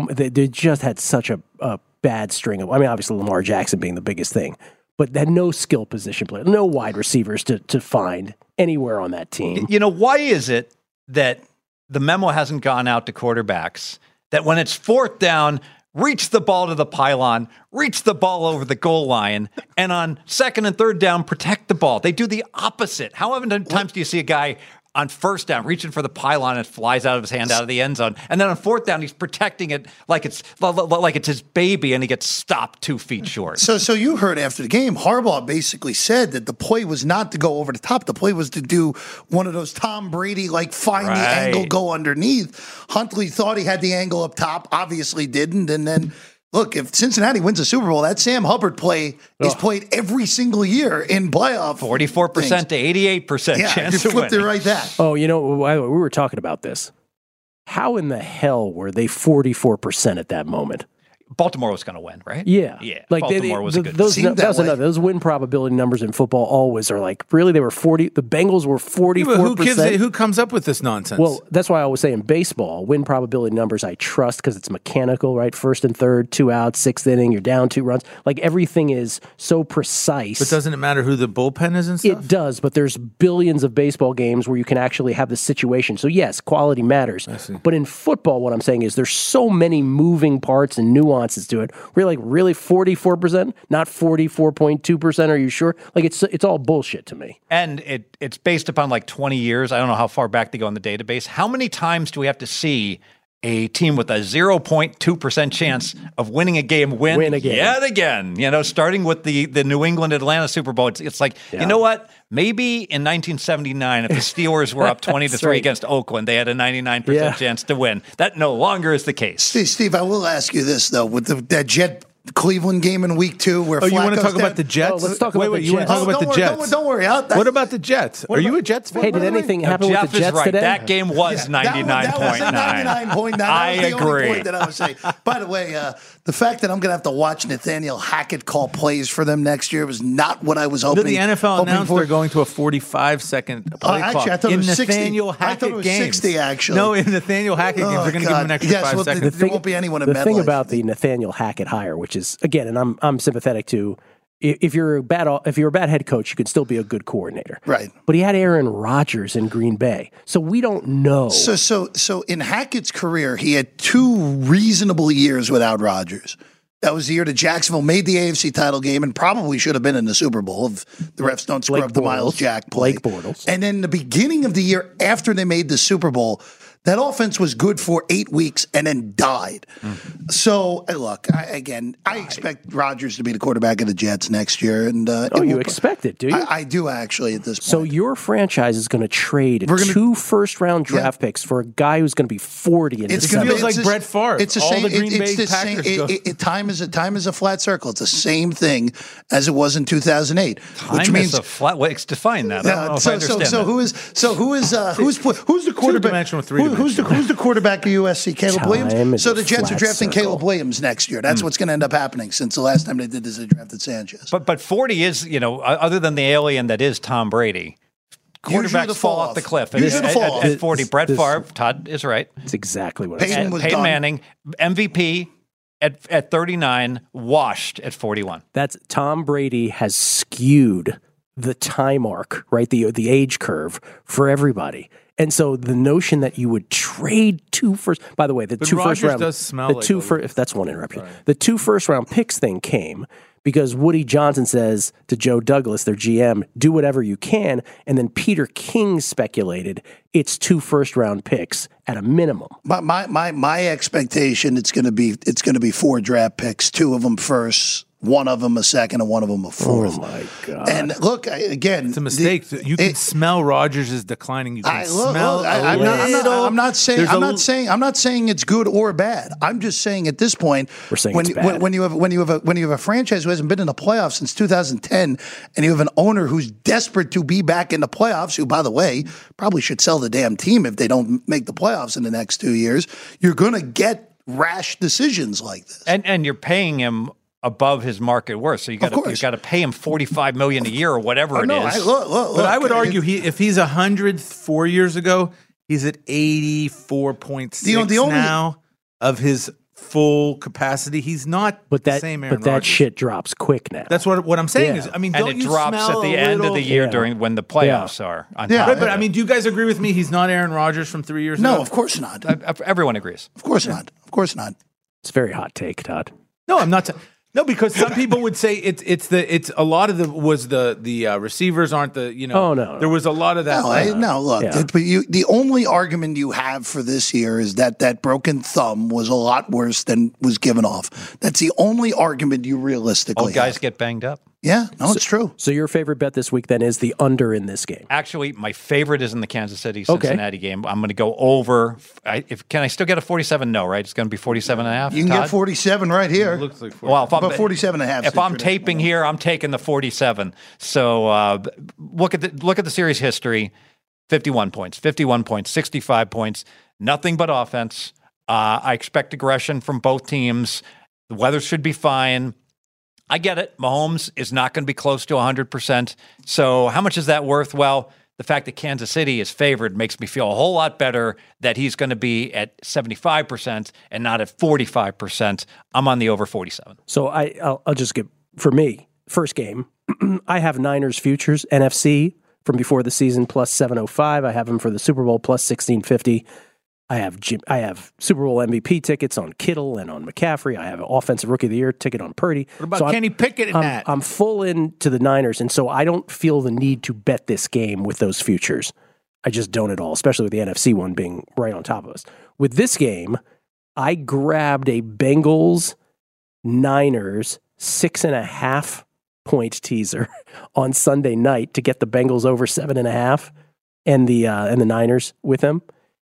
such a bad string of. I mean, obviously Lamar Jackson being the biggest thing, but they had no skill position player, no wide receivers to find anywhere on that team. You know, why is it that the memo hasn't gone out to quarterbacks that when it's fourth down, reach the ball to the pylon, reach the ball over the goal line, and on second and third down, protect the ball? They do the opposite. How often times do you see a guy on first down reaching for the pylon and it flies out of his hand out of the end zone, and then on fourth down he's protecting it like it's his baby, and he gets stopped 2 feet short? So you heard after the game, Harbaugh basically said that the play was not to go over the top. The play was to do one of those Tom Brady, find the angle, go underneath. Huntley thought he had the angle up top, obviously didn't. And then, look, if Cincinnati wins a Super Bowl, that Sam Hubbard play is played every single year in playoff. 44% to 88% chance you of flipped winning. it right back. Oh, we were talking about this. How in the hell were they 44% at that moment? Baltimore was going to win, right? Yeah. Like Baltimore was a good team. Those win probability numbers in football always are really, they were 40. The Bengals were 44%. Who comes up with this nonsense? Well, that's why I always say in baseball, win probability numbers I trust because it's mechanical, right? First and third, 2 outs, sixth inning, you're down 2 runs. Like, everything is so precise. But doesn't it matter who the bullpen is and stuff? It does, but there's billions of baseball games where you can actually have the situation. So yes, quality matters. But in football, what I'm saying is there's so many moving parts and nuances to it. We're like, really 44%, not 44.2%. Are you sure? Like, it's all bullshit to me. And it's based upon 20 years. I don't know how far back they go in the database. How many times do we have to see a team with a 0.2% chance of winning a game win again? Yet again. Starting with the New England Atlanta Super Bowl. It's like, you know what? Maybe in 1979, if the Steelers were up 20-3 against Oakland, they had a 99% chance to win. That no longer is the case. Steve, I will ask you this, though, with that Jet Cleveland game in week 2 where you want to talk about the Jets? Let's talk about the Jets. You want to talk about the Jets? Don't worry. What about the Jets? Are you a Jets fan? Hey, did anything happen with the Jets today? That game was 99.9. That was 99.9. I agree. The only agree. point that I was saying. By the way, the fact that I'm going to have to watch Nathaniel Hackett call plays for them next year was not what I was hoping. The NFL announced they're going to a 45-second play clock. Actually, I thought it was 60. Nathaniel Hackett I thought it was games. 60, actually. No, in Nathaniel Hackett games, they're going to give him an extra 5 seconds. There won't be anyone in The thing MetLife. about the Nathaniel Hackett hire, which is, again, and I'm sympathetic to, if you're a bad head coach, you can still be a good coordinator. Right. But he had Aaron Rodgers in Green Bay. So we don't know. So in Hackett's career, he had 2 reasonable years without Rodgers. That was the year that Jacksonville made the AFC title game and probably should have been in the Super Bowl if the refs don't screw up the Miles Jack play. Blake Bortles. And then the beginning of the year after they made the Super Bowl, that offense was good for 8 weeks and then died. So, look, I expect Rodgers to be the quarterback of the Jets next year. And you expect it, do you? I do, actually, at this point. So your franchise is going to trade 2 first-round draft picks for a guy who's going to be 40 in December. It feels like Brett Favre. It's the All same. the Green Bay the Packers same. Time is a flat circle. It's the same thing as it was in 2008. Time is a flat. Define that. I don't know if I understand that. Who's the quarterback? Who's the quarterback of USC? Caleb Williams. So the Jets are drafting Caleb Williams next year. That's what's going to end up happening. Since the last time they did this, they drafted Sanchez. But 40 is, other than the alien that is Tom Brady, quarterbacks fall off the cliff. At 40, Brett Favre, Todd is right. That's exactly what I said. Peyton Manning, MVP at 39, washed at 41. That's Tom Brady has skewed the time arc, right? The age curve for everybody. And so the notion that you would trade 2 first, by the way, the 2 first round, does smell like if that's one interruption, the 2 first round picks thing came because Woody Johnson says to Joe Douglas, their GM, do whatever you can. And then Peter King speculated it's 2 first round picks at a minimum. My expectation, it's going to be 4 draft picks, 2 of them first, 1 of them a second, and 1 of them a fourth. Oh my God! And look, again, it's a mistake. You can smell Rodgers is declining. You can smell. I'm not saying it's good or bad. I'm just saying at this point, we're saying it's bad. When you have a franchise who hasn't been in the playoffs since 2010, and you have an owner who's desperate to be back in the playoffs, who, by the way, probably should sell the damn team if they don't make the playoffs in the next 2 years. You're going to get rash decisions like this, and you're paying him above his market worth, so you got to pay him $45 million a year or whatever it is. But I would argue if he's 100 4 years ago, he's at 84.6 now of his full capacity. He's not the same Aaron But that Rodgers. shit drops quick now. That's what I'm saying is. I mean, and don't it you drops smell at the end of the year during when the playoffs are. Right, but I mean, do you guys agree with me? He's not Aaron Rodgers from 3 years ago. No, of course not. Everyone agrees. Of course not. Of course not. It's a very hot take, Todd. No, I'm not. No, because some people would say it's a lot of the receivers aren't the Oh no, there was a lot of that. Look, but the only argument you have for this year is that broken thumb was a lot worse than was given off. That's the only argument you realistically All guys have. get banged up. Yeah, it's true. So your favorite bet this week then is the under in this game. Actually, my favorite is in the Kansas City-Cincinnati game. I'm going to go over. Can I still get a 47? No, right? It's going to be 47.5. You can get 47 right here. It looks like 47. Well, about 47.5. If I'm taping here, I'm taking the 47. So look at the series history: 51 points, 65 points, nothing but offense. I expect aggression from both teams. The weather should be fine. I get it. Mahomes is not going to be close to 100%. So how much is that worth? Well, the fact that Kansas City is favored makes me feel a whole lot better that he's going to be at 75% and not at 45%. I'm on the over 47. So I'll just give, for me, first game, I have Niners futures, NFC from before the season plus 705. I have them for the Super Bowl plus 1650. I have Super Bowl MVP tickets on Kittle and on McCaffrey. I have an Offensive Rookie of the Year ticket on Purdy. What about Kenny Pickett in that? I'm full into the Niners, and so I don't feel the need to bet this game with those futures. I just don't at all, especially with the NFC one being right on top of us. With this game, I grabbed a Bengals Niners 6.5 point teaser on Sunday night to get the Bengals over 7.5 and the Niners with them.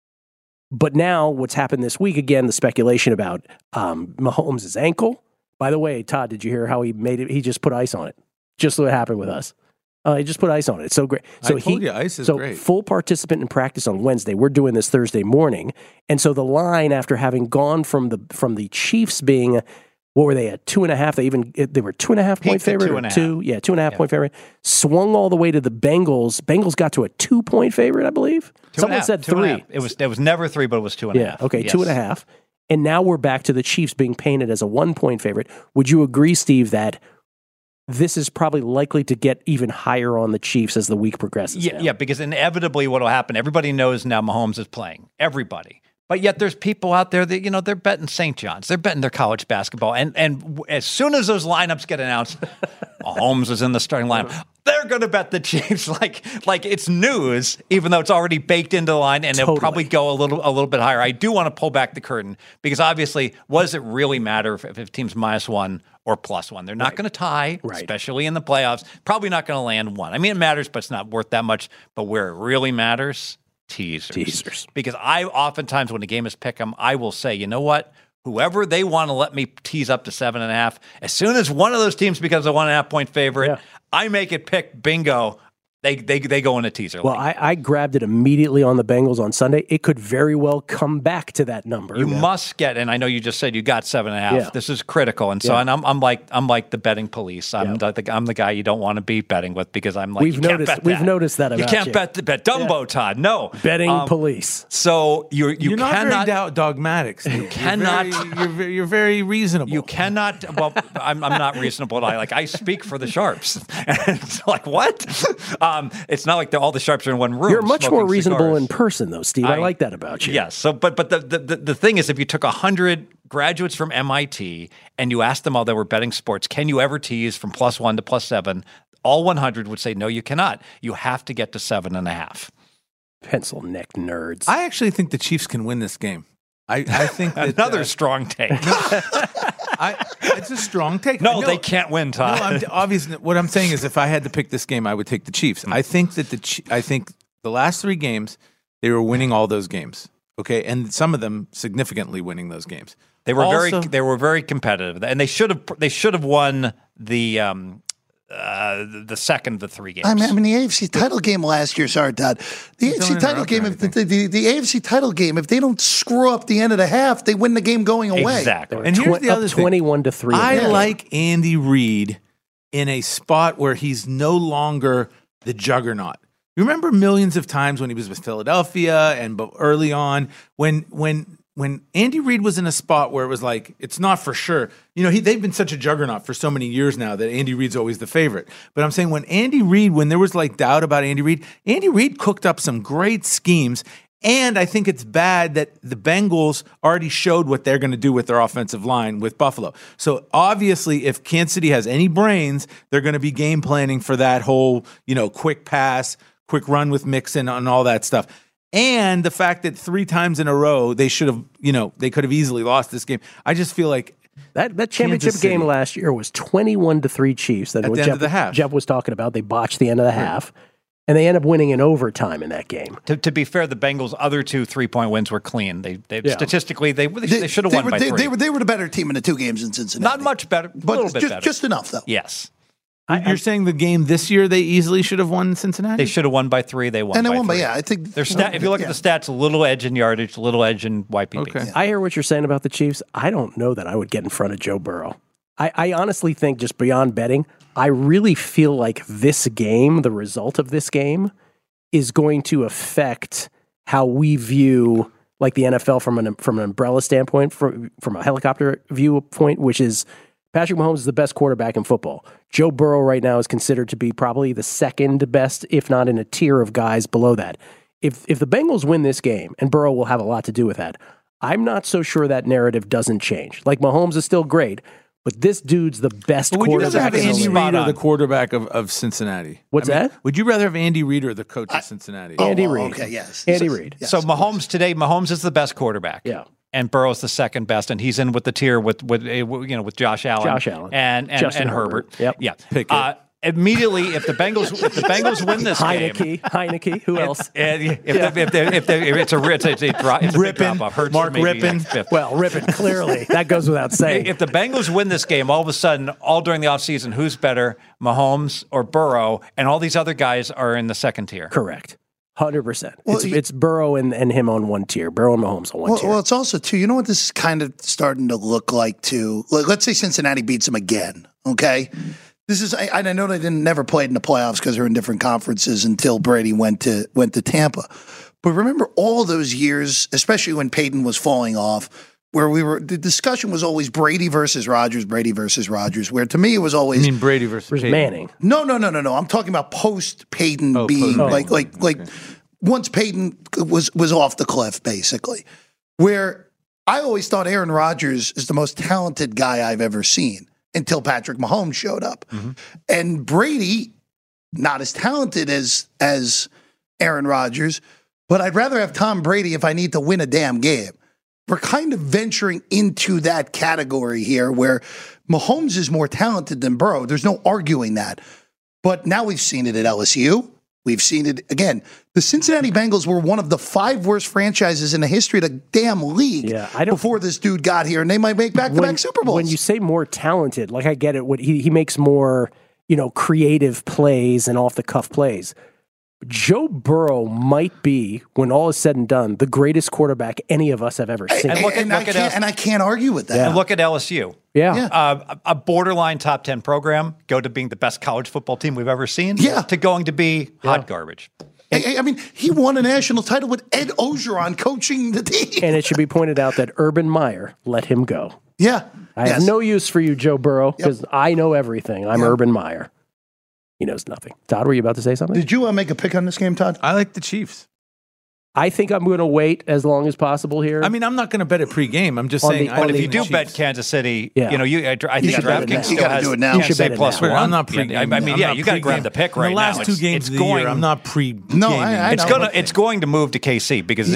But now what's happened this week, again, the speculation about Mahomes' ankle. By the way, Todd, did you hear how he made it? He just put ice on it. Just what happened with us. He just put ice on it. It's so great. So I told you, ice is great. Full participant in practice on Wednesday. We're doing this Thursday morning. And so the line, after having gone from the Chiefs being, what were they at, 2.5? They were 2.5 point favorite? 2.5. 2.5 point favorite. Swung all the way to the Bengals. Bengals got to a 2-point favorite, I believe. Someone said 3. It was never 3, but it was 2.5. Yeah, okay, 2.5. And now we're back to the Chiefs being painted as a 1-point favorite. Would you agree, Steve, that this is probably likely to get even higher on the Chiefs as the week progresses? Yeah, because inevitably what will happen, everybody knows now Mahomes is playing. Everybody. But yet there's people out there that, they're betting St. John's. They're betting their college basketball. And as soon as those lineups get announced, Mahomes is in the starting lineup. They're going to bet the Chiefs like it's news, even though it's already baked into the line, and it'll probably go a little bit higher. I do want to pull back the curtain because obviously, what does it really matter if team's -1 or +1? They're not going to tie, especially in the playoffs. Probably not going to land one. I mean, it matters, but it's not worth that much. But where it really matters, teasers. Because I oftentimes, when a game is pick 'em, I will say, you know what? Whoever they want to let me tease up to 7.5, as soon as one of those teams becomes a 1.5 point favorite, I make it pick bingo. They go in a teaser. Well, I grabbed it immediately on the Bengals on Sunday. It could very well come back to that number. You must get, and I know you just said you got 7.5. Yeah. This is critical, and so and I'm like the betting police. I'm the guy you don't want to be betting with because I'm like we've noticed that about you can't bet Dumbo, Todd. No betting police. So you're not cannot very dogmatic. You cannot. You're very reasonable. You cannot. Well, I'm not reasonable. I speak for the sharps. And it's like what? It's not like all the sharps are in one room. You're much more reasonable in person, though, Steve. I like that about you. Yes. So, but the thing is, if you took 100 graduates from MIT and you asked them all that were betting sports, can you ever tease from +1 to +7? All 100 would say no, you cannot. You have to get to 7.5. Pencil neck nerds. I actually think the Chiefs can win this game. I think that, another strong take. It's a strong take. No, they can't win, Todd. No, obviously, what I'm saying is, if I had to pick this game, I would take the Chiefs. I think that the last 3 games they were winning all those games. Okay, and some of them significantly winning those games. They were very competitive, and they should have won the second of the 3 games. I mean, the AFC title game last year. Sorry, Todd. The AFC title game. If the AFC title game, if they don't screw up the end of the half, they win the game going away. Exactly. And here's the other thing: 21-3. I like Andy Reid in a spot where he's no longer the juggernaut. You remember millions of times when he was with Philadelphia and early on when Andy Reid was in a spot where it was like, it's not for sure. They've been such a juggernaut for so many years now that Andy Reid's always the favorite. But I'm saying when there was like doubt about Andy Reid cooked up some great schemes. And I think it's bad that the Bengals already showed what they're going to do with their offensive line with Buffalo. So obviously, if Kansas City has any brains, they're going to be game planning for that whole, quick pass, quick run with Mixon and all that stuff. And the fact that 3 times in a row they should have, they could have easily lost this game. I just feel like that championship game last year was 21-3 Chiefs. At the end of the half. Jeff was talking about. They botched the end of the half, and they end up winning in overtime in that game. To be fair, the Bengals' other 2 3-point wins were clean. Statistically, they should have won by 3. They were the better team in the 2 games in Cincinnati. Not much better, but a little bit better. Just enough, though. Yes. You're saying the game this year they easily should have won Cincinnati? They should have won by 3. They won. And they by won 3. I think if you look at the stats, a little edge in yardage, a little edge in YPP. Okay. I hear what you're saying about the Chiefs. I don't know that I would get in front of Joe Burrow. I honestly think, just beyond betting, I really feel like this game, the result of this game, is going to affect how we view like the NFL from an umbrella standpoint, from a helicopter viewpoint, which is Patrick Mahomes is the best quarterback in football. Joe Burrow right now is considered to be probably the second best, if not in a tier of guys below that. If the Bengals win this game, and Burrow will have a lot to do with that, I'm not so sure that narrative doesn't change. Like, Mahomes is still great, but this dude's the best quarterback. Would you rather have in the Andy league. Reid or the quarterback of Cincinnati? What's that? Would you rather have Andy Reid or the coach of Cincinnati? Andy Reid. Okay, yes. Andy Reid. Yes, So Mahomes is the best quarterback. Yeah. And Burrow's the second best, and he's in with the tier with Josh Allen, and Herbert. Yep. Yeah. Pickett. Immediately, if the Bengals win this game, Heineke, who else? If it's a big drop off. Hurts Mark maybe Rippon. fifth. Well, Rippon, clearly. That goes without saying. If the Bengals win this game, all of a sudden, all during the offseason, who's better, Mahomes or Burrow? And all these other guys are in the second tier. Correct. 100%. Well, it's Burrow and him on one tier. Burrow and Mahomes on one tier. Well, it's also, too, you know what this is kind of starting to look like, too? Let's say Cincinnati beats them again, okay? This is, I know they never played in the playoffs because they're in different conferences until Brady went to Tampa. But remember all those years, especially when Peyton was falling off, where the discussion was always Brady versus Rodgers, where to me it was always... You mean Brady versus Peyton? Manning. No. I'm talking about post-Peyton being post-Peyton. like once Peyton was off the cliff, basically. where I always thought Aaron Rodgers is the most talented guy I've ever seen until Patrick Mahomes showed up. Mm-hmm. And Brady, not as talented as Aaron Rodgers, but I'd rather have Tom Brady if I need to win a damn game. We're kind of venturing into that category here where Mahomes is more talented than Burrow. There's no arguing that. But now we've seen it at LSU. We've seen it again. The Cincinnati Bengals were one of the 5 worst franchises in the history of the damn league before this dude got here, and they might make back-to-back Super Bowls. When you say more talented, like I get it, he makes more, creative plays and off-the-cuff plays. Joe Burrow might be, when all is said and done, the greatest quarterback any of us have ever seen. And I can't argue with that. And look at LSU. Yeah. A borderline top 10 program, go to being the best college football team we've ever seen, to going to be hot garbage. I mean, he won a national title with Ed Ogeron coaching the team. And it should be pointed out that Urban Meyer let him go. Yeah. I have no use for you, Joe Burrow, because I know everything. I'm Urban Meyer. He knows nothing. Todd, were you about to say something? Did you make a pick on this game, Todd? I like the Chiefs. I think I'm going to wait as long as possible here. I mean, I'm not going to bet it pregame. I'm just saying. But if you do bet Kansas City, I think DraftKings you got to do it now. You should bet it now. I'm not pregame. I mean, you got to grab the pick right now. The last 2 games of the year, I'm not pre-gaming. No, I know. It's going to move to KC because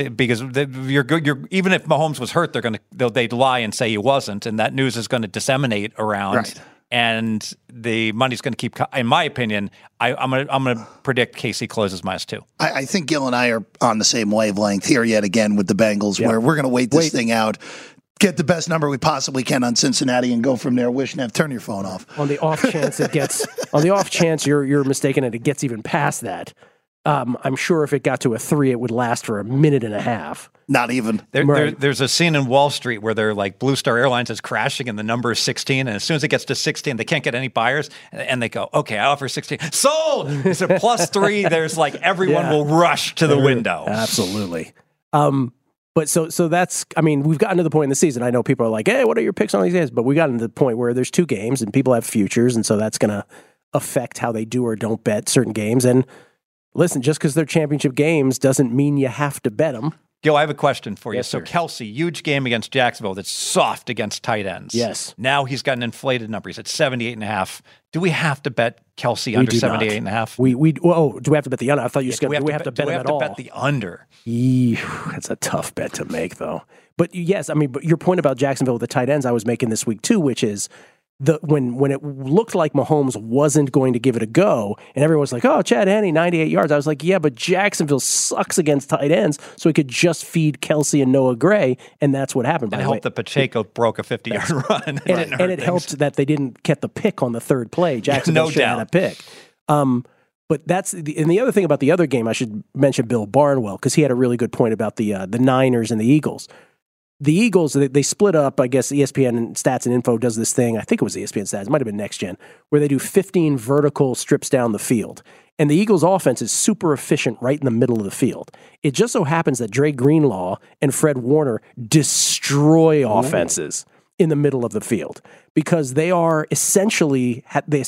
you're even if Mahomes was hurt, they'd lie and say he wasn't, and that news is going to disseminate around. Right. And the money's going to keep. In my opinion, I'm going to predict KC closes -2. I think Gil and I are on the same wavelength here yet again with the Bengals, where we're going to wait this thing out, get the best number we possibly can on Cincinnati, and go from there. Wishnev, turn your phone off. On the off chance you're mistaken and it gets even past that, I'm sure if it got to a 3, it would last for a minute and a half. Not even. There's a scene in Wall Street where they're like Blue Star Airlines is crashing and the number is 16. And as soon as it gets to 16, they can't get any buyers. And they go, okay, I offer 16. Sold! It's a +3. There's like everyone will rush to the window. Absolutely. But so that's, I mean, we've gotten to the point in the season. I know people are like, hey, what are your picks on these games? But we got to the point where there's 2 games and people have futures. And so that's going to affect how they do or don't bet certain games. And listen, just because they're championship games doesn't mean you have to bet them. Gil, I have a question for you. Yes, so sir. Kelsey, huge game against Jacksonville that's soft against tight ends. Yes. Now he's got an inflated number. He's at 78.5. Do we have to bet Kelsey under 78.5? Do we have to bet the under? I thought you said, do we have to bet him at all? Do we have to bet the under? That's a tough bet to make, though. But yes, I mean, but your point about Jacksonville with the tight ends I was making this week, too, which is when it looked like Mahomes wasn't going to give it a go, and everyone was like, oh, Chad Henne, 98 yards. I was like, yeah, but Jacksonville sucks against tight ends, so he could just feed Kelsey and Noah Gray, and that's what happened. And it helped that Pacheco broke a 50-yard run. And it helped that they didn't get the pick on the 3rd play. Jacksonville should have had a pick. But and the other thing about the other game, I should mention Bill Barnwell, because he had a really good point about the Niners and the Eagles. The Eagles, they split up. I guess ESPN Stats and Info does this thing. I think it was ESPN Stats. It might have been Next Gen, where they do 15 vertical strips down the field. And the Eagles' offense is super efficient right in the middle of the field. It just so happens that Dre Greenlaw and Fred Warner destroy offenses in the middle of the field because they essentially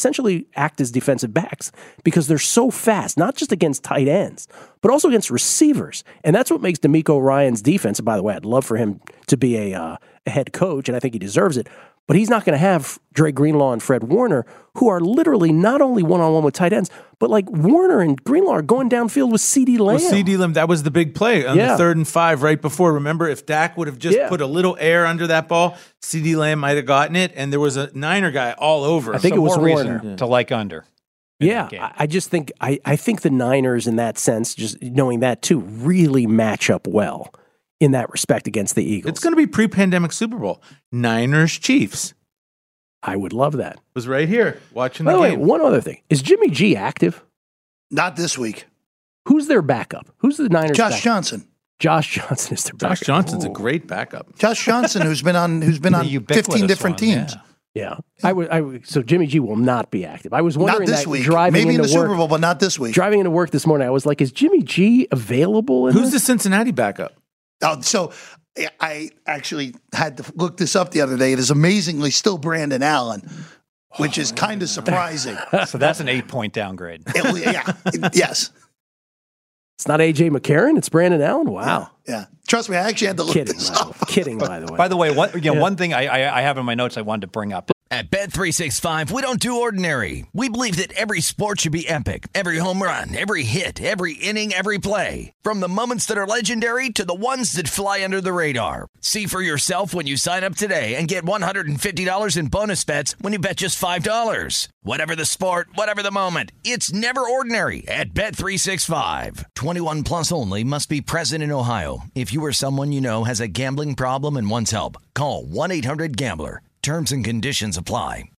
act as defensive backs because they're so fast, not just against tight ends, but also against receivers. And that's what makes DeMeco Ryans' defense. And by the way, I'd love for him to be a head coach, and I think he deserves it. But he's not going to have Dre Greenlaw and Fred Warner, who are literally not only one-on-one with tight ends, but like Warner and Greenlaw are going downfield with CeeDee Lamb. Well, CeeDee Lamb, that was the big play on the 3rd and 5 right before. Remember, if Dak would have just put a little air under that ball, CeeDee Lamb might have gotten it, and there was a Niner guy all over. I think it was Warner. To like under. Yeah, I just think I think the Niners in that sense, just knowing that too, really match up well in that respect against the Eagles. It's going to be pre-pandemic Super Bowl. Niners, Chiefs. I would love that. It was right here watching the game. By the way, game. one other thing. Is Jimmy G active? Not this week. Who's their backup? Who's the Niners Josh Johnson. Josh Johnson is their backup. Josh Johnson's a great backup. Josh Johnson, who's been on 15 different teams. Yeah. So Jimmy G will not be active. I was wondering not this week. Driving maybe in the work, Super Bowl, but not this week. Driving into work this morning, I was like, is Jimmy G available? Who's the Cincinnati backup? Oh, so I actually had to look this up the other day. It is amazingly still Brandon Allen, which is kind of surprising. So that's an 8-point downgrade. Yes. It's not A.J. McCarron. It's Brandon Allen. Wow. Yeah. Trust me, I actually had to look this up. Kidding, by the way. By the way, one thing I have in my notes I wanted to bring up. At Bet365, we don't do ordinary. We believe that every sport should be epic. Every home run, every hit, every inning, every play. From the moments that are legendary to the ones that fly under the radar. See for yourself when you sign up today and get $150 in bonus bets when you bet just $5. Whatever the sport, whatever the moment, it's never ordinary at Bet365. 21 plus only. Must be present in Ohio. If you or someone you know has a gambling problem and wants help, call 1-800-GAMBLER. Terms and conditions apply.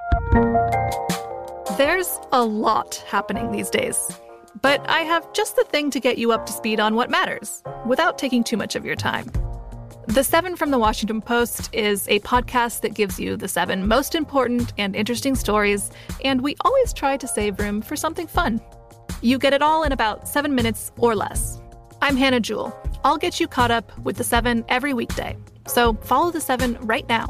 There's a lot happening these days, but I have just the thing to get you up to speed on what matters without taking too much of your time. The 7 from the Washington Post is a podcast that gives you the 7 most important and interesting stories, and we always try to save room for something fun. You get it all in about 7 minutes or less. I'm Hannah Jewell. I'll get you caught up with the 7 every weekday. So follow the 7 right now.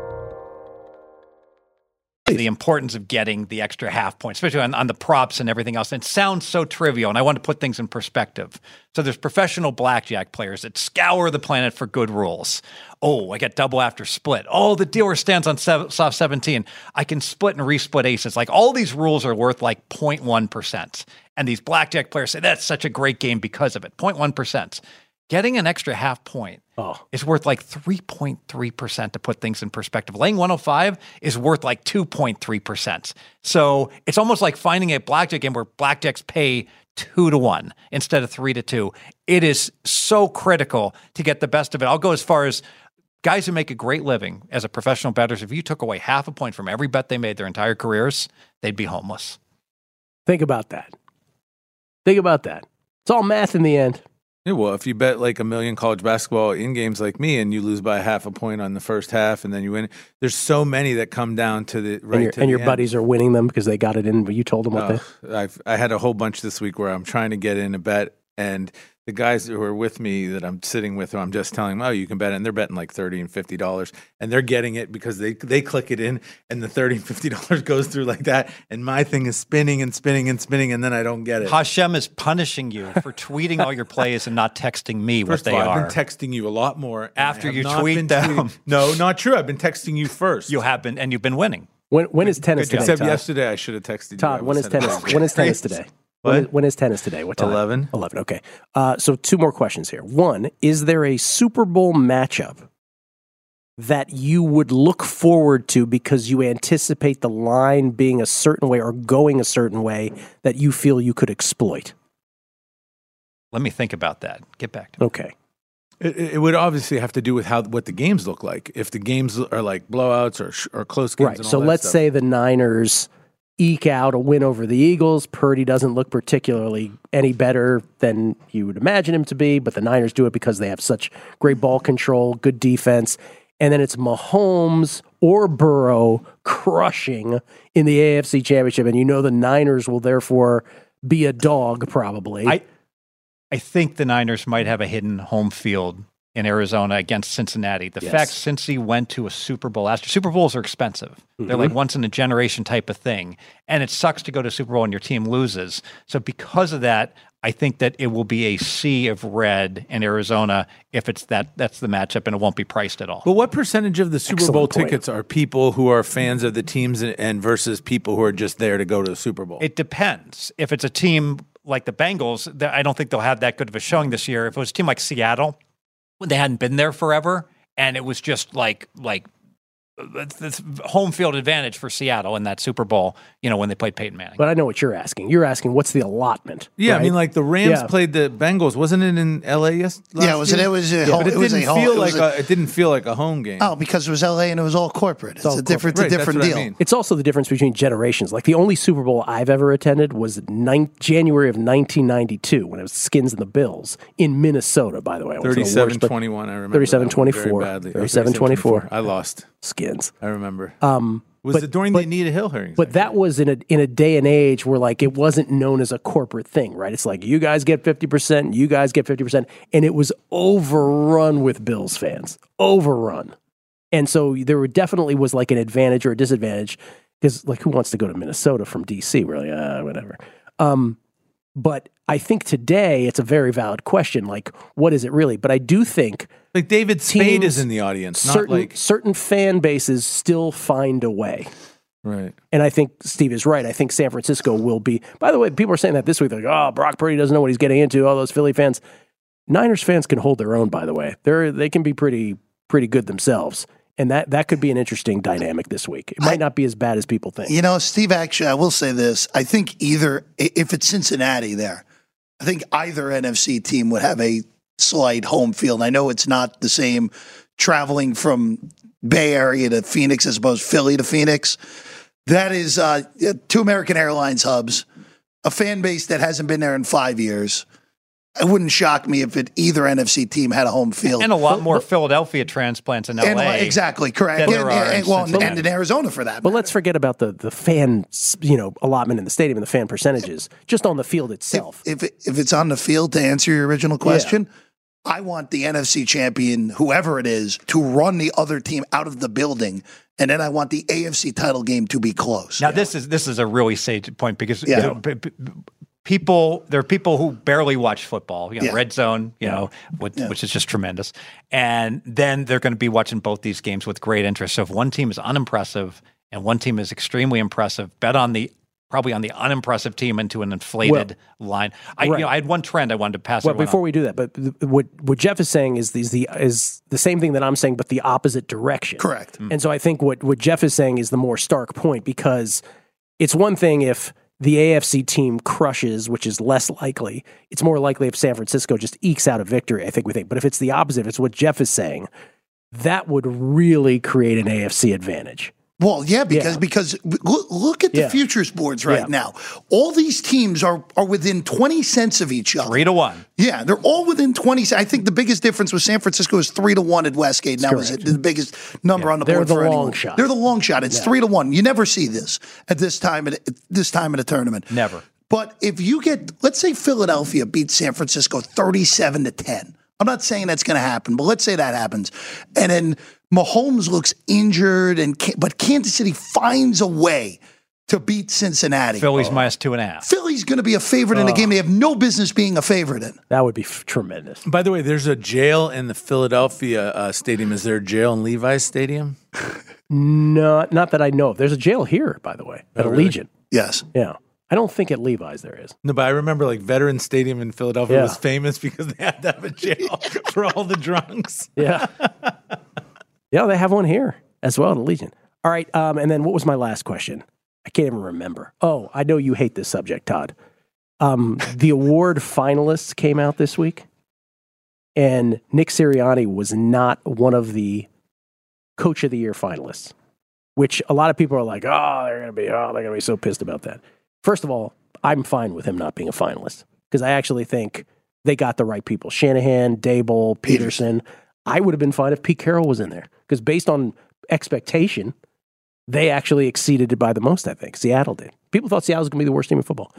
The importance of getting the extra half point, especially on the props and everything else. And it sounds so trivial, and I want to put things in perspective. So there's professional blackjack players that scour the planet for good rules. Oh, I get double after split. Oh, the dealer stands on soft 17. I can split and resplit aces. Like all these rules are worth like 0.1%. And these blackjack players say that's such a great game because of it. 0.1%. Getting an extra half point is worth like 3.3% to put things in perspective. Laying 105 is worth like 2.3%. So it's almost like finding a blackjack game where blackjacks pay 2-1 instead of 3-2. It is so critical to get the best of it. I'll go as far as guys who make a great living as a professional bettors. If you took away half a point from every bet they made their entire careers, they'd be homeless. Think about that. It's all math in the end. Yeah, well, if you bet like $1 million college basketball in games like me and you lose by half a point on the first half and then you win, there's so many that come down to the your buddies are winning them because they got it in, but you told them what I had a whole bunch this week where I'm trying to get in a bet, and the guys who are with me that I'm sitting with, I'm just telling them, oh, you can bet it, and they're betting like $30 and $50, and they're getting it because they click it in, and the $30 and $50 goes through like that, and my thing is spinning and spinning and spinning, and then I don't get it. Hashem is punishing you for tweeting all your plays and not texting me what they are. I've been texting you a lot more after you tweet them. No, not true. I've been texting you first. You have been, and you've been winning. When is tennis today? Except Todd? Yesterday, I should have texted you. Todd, when is tennis? When is tennis today? When is tennis today? What time? 11. 11, okay. So 2 more questions here. One, is there a Super Bowl matchup that you would look forward to because you anticipate the line being a certain way or going a certain way that you feel you could exploit? Let me think about that. Get back to me. Okay. It would obviously have to do with what the games look like. If the games are like blowouts or close games. Right. And all So that let's stuff. say the Niners eke out a win over the Eagles. Purdy doesn't look particularly any better than you would imagine him to be, but the Niners do it because they have such great ball control, good defense. And then it's Mahomes or Burrow crushing in the AFC Championship, and you know the Niners will therefore be a dog probably. I think the Niners might have a hidden home field in Arizona against Cincinnati. The fact Cincy went to a Super Bowl last year. Super Bowls are expensive. Mm-hmm. They're like once in a generation type of thing. And it sucks to go to Super Bowl and your team loses. So because of that, I think that it will be a sea of red in Arizona if it's that's the matchup, and it won't be priced at all. But what percentage of the Super Bowl tickets are people who are fans of the teams and versus people who are just there to go to the Super Bowl? It depends. If it's a team like the Bengals, I don't think they'll have that good of a showing this year. If it was a team like Seattle, they hadn't been there forever, and it was just like this home field advantage for Seattle in that Super Bowl, when they played Peyton Manning. But I know what you're asking. You're asking what's the allotment? Yeah, right? I mean, like the Rams played the Bengals. Wasn't it in L.A. last year? But it didn't feel like a home game. Oh, because it was L.A. and it was all corporate. It's a different deal. I mean. It's also the difference between generations. Like the only Super Bowl I've ever attended was January of 1992 when it was Skins and the Bills in Minnesota, by the way. 37-21, I remember. 37-24. 37-24. I lost. Skins. I remember. Was it during the Anita Hill hearings? But that was in a day and age where like it wasn't known as a corporate thing, right? It's like you guys get 50%, you guys get 50%, and it was overrun with Bills fans. Overrun. And so there definitely was like an advantage or a disadvantage because like who wants to go to Minnesota from DC? Really, whatever. But I think today it's a very valid question. Like, what is it really? But I do think like David Spade is in the audience, not like certain fan bases still find a way. Right. And I think Steve is right. I think San Francisco will be. By the way, people are saying that this week. They're like, oh, Brock Purdy doesn't know what he's getting into. All those Philly fans. Niners fans can hold their own, by the way. They can be pretty good themselves. And that could be an interesting dynamic this week. It might not be as bad as people think. You know, Steve, actually, I will say this. I think if it's Cincinnati there, I think either NFC team would have a slight home field. I know it's not the same traveling from Bay Area to Phoenix as opposed to Philly to Phoenix. That is 2 American Airlines hubs, a fan base that hasn't been there in 5 years. It wouldn't shock me if either NFC team had a home field. And a lot more Philadelphia transplants in LA. Exactly, correct. And in Arizona for that. But let's forget about the fan, allotment in the stadium and the fan percentages, just on the field itself. If it's on the field, to answer your original question, I want the NFC champion, whoever it is, to run the other team out of the building, and then I want the AFC title game to be close. Now, this is a really sage point because there are people who barely watch football, Red Zone, which is just tremendous. And then they're going to be watching both these games with great interest. So if one team is unimpressive and one team is extremely impressive, bet on probably on the unimpressive team into an inflated line. I had one trend I wanted to pass. Well, before we do that, but what Jeff is saying is the same thing that I'm saying, but the opposite direction. Correct. And so I think what Jeff is saying is the more stark point, because it's one thing if the AFC team crushes, which is less likely. It's more likely if San Francisco just ekes out a victory, I think we think. But if it's the opposite, if it's what Jeff is saying, that would really create an AFC advantage. Well, yeah, because look at the futures boards right now. All these teams are within 20 cents of each other. 3-1. Yeah, they're all within 20 cents. I think the biggest difference with San Francisco is 3-1 at Westgate. And that was the biggest number on the board for anyone. They're the long shot. They're the long shot. It's 3-1. You never see this at this time in a tournament. Never. But if you get, let's say Philadelphia beats San Francisco 37-10. I'm not saying that's going to happen, but let's say that happens. And then Mahomes looks injured, but Kansas City finds a way to beat Cincinnati. Philly's minus 2.5. Philly's going to be a favorite in a game they have no business being a favorite in. That would be tremendous. By the way, there's a jail in the Philadelphia stadium. Is there a jail in Levi's Stadium? No, not that I know of. There's a jail here, by the way, at Allegiant. Yes. Yeah. I don't think at Levi's there is. No, but I remember like Veterans Stadium in Philadelphia was famous because they had to have a jail for all the drunks. Yeah. Yeah, they have one here as well at Allegiant. All right, and then what was my last question? I can't even remember. Oh, I know you hate this subject, Todd. The award finalists came out this week, and Nick Sirianni was not one of the Coach of the Year finalists, which a lot of people are like, they're going to be so pissed about that. First of all, I'm fine with him not being a finalist because I actually think they got the right people. Shanahan, Dable, Peterson. I would have been fine if Pete Carroll was in there because based on expectation, they actually exceeded it by the most, I think. Seattle did. People thought Seattle was going to be the worst team in football.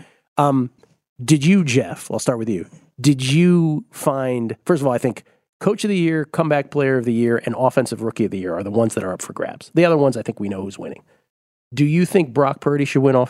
Did you, Jeff, I'll start with you. Did you find, first of all, I think Coach of the Year, Comeback Player of the Year, and Offensive Rookie of the Year are the ones that are up for grabs. The other ones, I think we know who's winning. Do you think Brock Purdy should win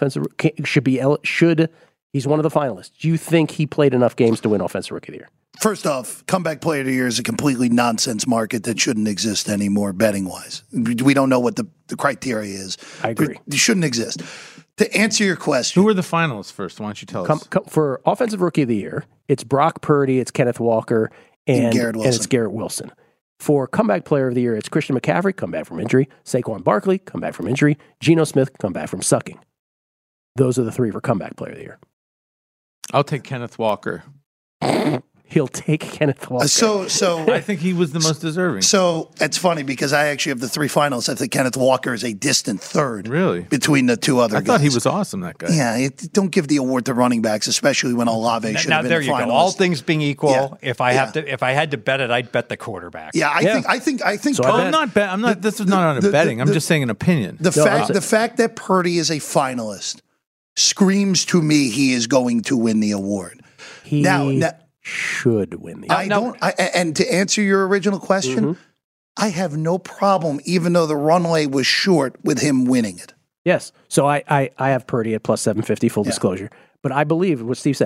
he's one of the finalists. Do you think he played enough games to win Offensive Rookie of the Year? First off, Comeback Player of the Year is a completely nonsense market that shouldn't exist anymore betting-wise. We don't know what the criteria is. I agree. It shouldn't exist. To answer your question. Who were the finalists first? Why don't you tell us? For Offensive Rookie of the Year, it's Brock Purdy, it's Kenneth Walker, and it's Garrett Wilson. For Comeback Player of the Year, it's Christian McCaffrey, come back from injury. Saquon Barkley, come back from injury. Geno Smith, come back from sucking. Those are the three for Comeback Player of the Year. I'll take Kenneth Walker. He'll take Kenneth Walker. So I think he was the most deserving. So it's funny because I actually have the three finals. I think Kenneth Walker is a distant third. Really? Between the two other guys. I thought he was awesome, that guy. Yeah, don't give the award to running backs, especially when Olave should have been the finalist. Now, there you go. All things being equal, if I had to bet it, I'd bet the quarterback. Yeah, I think. So I'm not. This is not on a betting. I'm just saying an opinion. The fact that Purdy is a finalist screams to me he is going to win the award. Now should win the award. And to answer your original question, I have no problem, even though the runway was short, with him winning it. Yes. So I have Purdy at plus 750, full disclosure. But I believe what Steve said.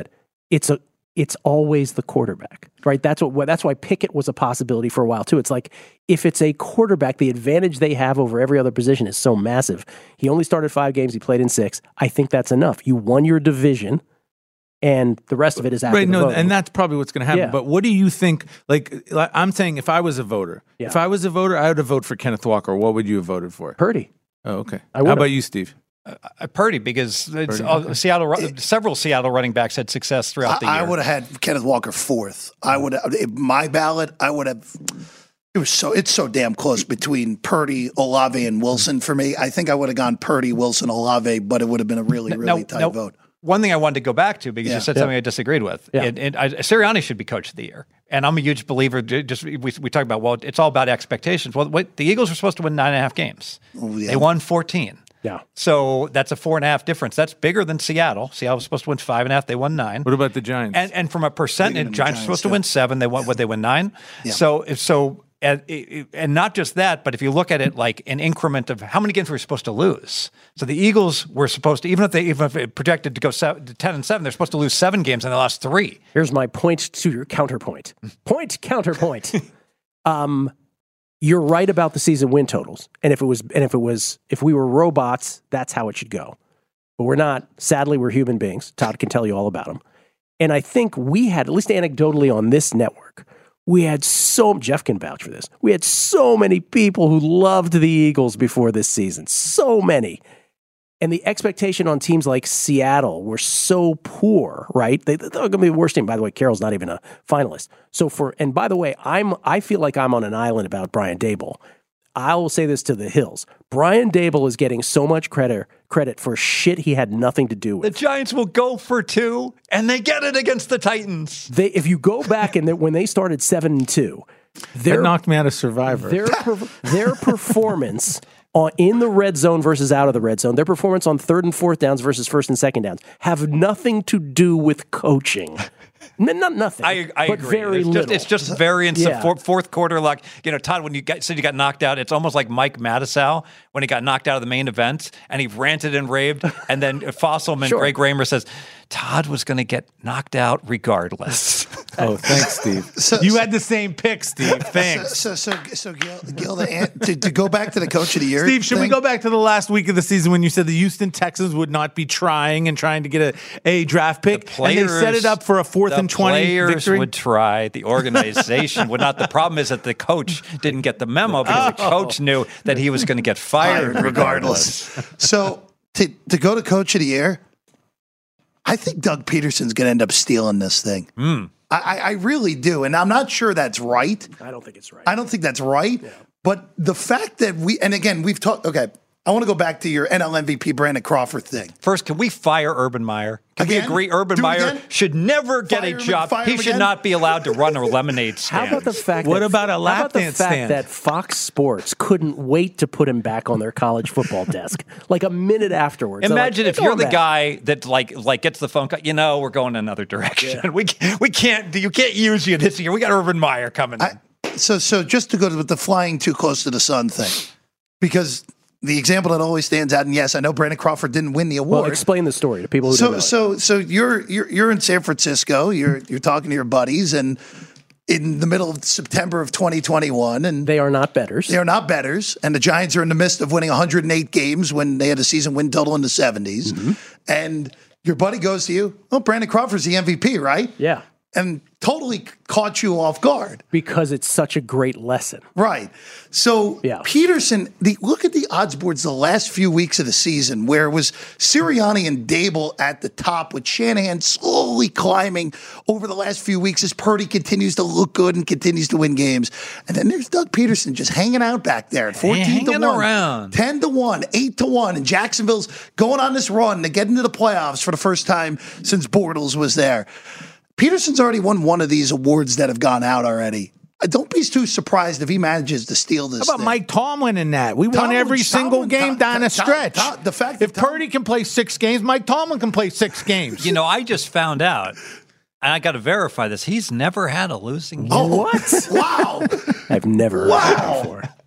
it's always the quarterback, right? That's why Pickett was a possibility for a while too. It's like if it's a quarterback, the advantage they have over every other position is so massive. He only started 5 games. He played in 6. I think that's enough. You won your division. And the rest of it is after the voting. And that's probably what's going to happen. Yeah. But what do you think? Like I'm saying, if I was a voter, I would have voted for Kenneth Walker. What would you have voted for? Purdy. Oh, okay. How about you, Steve? Purdy, because several Seattle running backs had success throughout the year. I would have had Kenneth Walker 4th. I would have my ballot. I would have. It's so damn close between Purdy, Olave, and Wilson for me. I think I would have gone Purdy, Wilson, Olave, but it would have been a really tight vote. One thing I wanted to go back to, because you said something I disagreed with. Sirianni should be coach of the year. And I'm a huge believer, we talk about, well, it's all about expectations. Well, the Eagles were supposed to win 9.5 games. They won 14. Yeah. So that's a 4.5 difference. That's bigger than Seattle. Seattle was supposed to win 5.5. They won 9. What about the Giants? And from a percentage, Giants were supposed to win 7. They win 9. Yeah. So and not just that, but if you look at it like an increment of how many games we're supposed to lose. So the Eagles were supposed to, even if it projected to go 10-7, they're supposed to lose 7 games and they lost 3. Here's my point to your counterpoint. Counterpoint. You're right about the season win totals. And if we were robots, that's how it should go. But we're not. Sadly, we're human beings. Todd can tell you all about them. And I think we had, at least anecdotally on this network, Jeff can vouch for this. We had so many people who loved the Eagles before this season. So many. And the expectation on teams like Seattle were so poor, right? They're going to be the worst team. By the way, Carroll's not even a finalist. And by the way, I feel like I'm on an island about Brian Daboll. I will say this to the hills. Brian Daboll is getting so much credit for shit he had nothing to do with. The Giants will go for 2, and they get it against the Titans. If you go back and when they started 7-2, that knocked me out of Survivor. Their performance in the red zone versus out of the red zone, their performance on 3rd and 4th downs versus 1st and 2nd downs have nothing to do with coaching. Nothing. I but agree. Very little. It's just variance of fourth quarter luck. Todd, when you said you got knocked out, it's almost like Mike Mattisau when he got knocked out of the main event and he ranted and raved. And then Fosselman, Greg Raymer says, Todd was going to get knocked out regardless. Oh, thanks, Steve. You had the same pick, Steve. Thanks. So Gil, to go back to the coach of the year, Steve, should we go back to the last week of the season when you said the Houston Texans would not be trying to get a draft pick, and they set it up for a 4th and 20 players victory? Would try. The organization would not. The problem is that the coach didn't get the memo because the coach knew that he was going to get fired regardless. So to go to coach of the year, I think Doug Peterson's going to end up stealing this thing. I really do. And I'm not sure that's right. I don't think it's right. I don't think that's right. Yeah. But the fact that we've talked, okay, I want to go back to your NL MVP Brandon Crawford thing. First, can we fire Urban Meyer? Can we agree Urban Meyer should never get a job? He should not be allowed to run a lemonade stand. How about the fact that Fox Sports couldn't wait to put him back on their college football desk like a minute afterwards? Imagine if you're the guy that like gets the phone call, we're going another direction. Yeah. We can't use you this year. We got Urban Meyer coming. So just to go with the flying too close to the sun thing, because the example that always stands out, and yes, I know Brandon Crawford didn't win the award. Well, explain the story to people who don't know. So you're in San Francisco. You're talking to your buddies, and in the middle of September of 2021, and they are not bettors. They are not bettors, and the Giants are in the midst of winning 108 games when they had a season win total in the 70s. Mm-hmm. And your buddy goes to you, "Oh, Brandon Crawford's the MVP, right?" Yeah. And totally caught you off guard. Because it's such a great lesson. Right. So Peterson, look at the odds boards the last few weeks of the season where it was Sirianni and Daboll at the top with Shanahan slowly climbing over the last few weeks as Purdy continues to look good and continues to win games. And then there's Doug Peterson just hanging out back there at 14-1, around. 10-1, 8-1, and Jacksonville's going on this run to get into the playoffs for the first time since Bortles was there. Peterson's already won one of these awards that have gone out already. Don't be too surprised if he manages to steal this. How about Mike Tomlin in that? We won every single game down a stretch. The fact if Purdy can play 6 games, Mike Tomlin can play 6 games. I just found out, and I got to verify this. He's never had a losing game. Oh, what? Wow. I've never heard that before.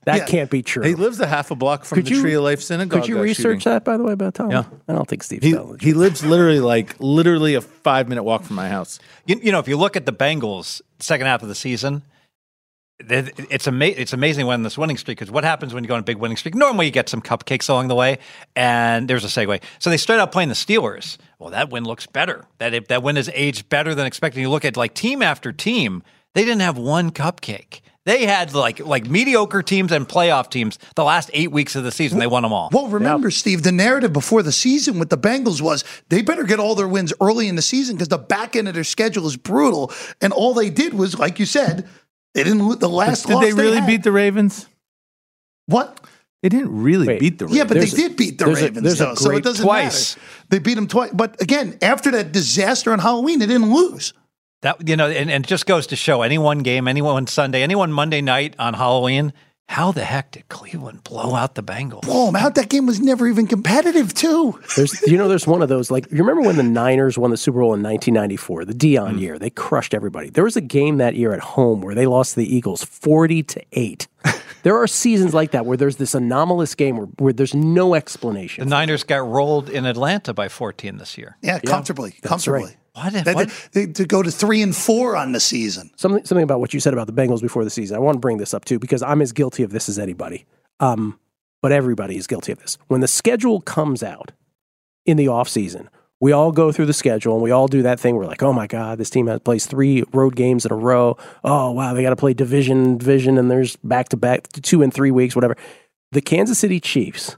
That can't be true. He lives a half a block from the Tree of Life Synagogue. Could you research that, by the way, about Tom? Yeah. I don't think Steve's telling He lives literally a 5-minute walk from my house. You know, if you look at the Bengals second half of the season, it's amazing when this winning streak, because what happens when you go on a big winning streak? Normally you get some cupcakes along the way, and there's a segue. So they start out playing the Steelers. Well, that win looks better. That win has aged better than expected. You look at like team after team, they didn't have one cupcake. They had like mediocre teams and playoff teams the last 8 weeks of the season. They won them all. Well, remember, Steve, the narrative before the season with the Bengals was they better get all their wins early in the season because the back end of their schedule is brutal. And all they did was, like you said, they didn't the last Did loss they really beat the Ravens? What? They didn't really beat the Ravens. Yeah, but they did beat the Ravens, though, so it doesn't twice. matter. They beat them twice. But again, after that disaster on Halloween, they didn't lose. That, you know, and it just goes to show any one game, any one Sunday, any one Monday night on Halloween, how the heck did Cleveland blow out the Bengals? Blow them out? That game was never even competitive, too. There's one of those, like, you remember when the Niners won the Super Bowl in 1994, the Dion year? They crushed everybody. There was a game that year at home where they lost to the Eagles 40-8. There are seasons like that where there's this anomalous game where there's no explanation. The Niners got rolled in Atlanta by 14 this year. Yeah, comfortably. Right. To go to 3-4 on the season. Something about what you said about the Bengals before the season. I want to bring this up too because I'm as guilty of this as anybody. But everybody is guilty of this. When the schedule comes out in the offseason, we all go through the schedule and we all do that thing. We're like, oh my God, this team plays 3 road games in a row. Oh wow, they got to play division, and there's back-to-back 2 and 3 weeks, whatever. The Kansas City Chiefs.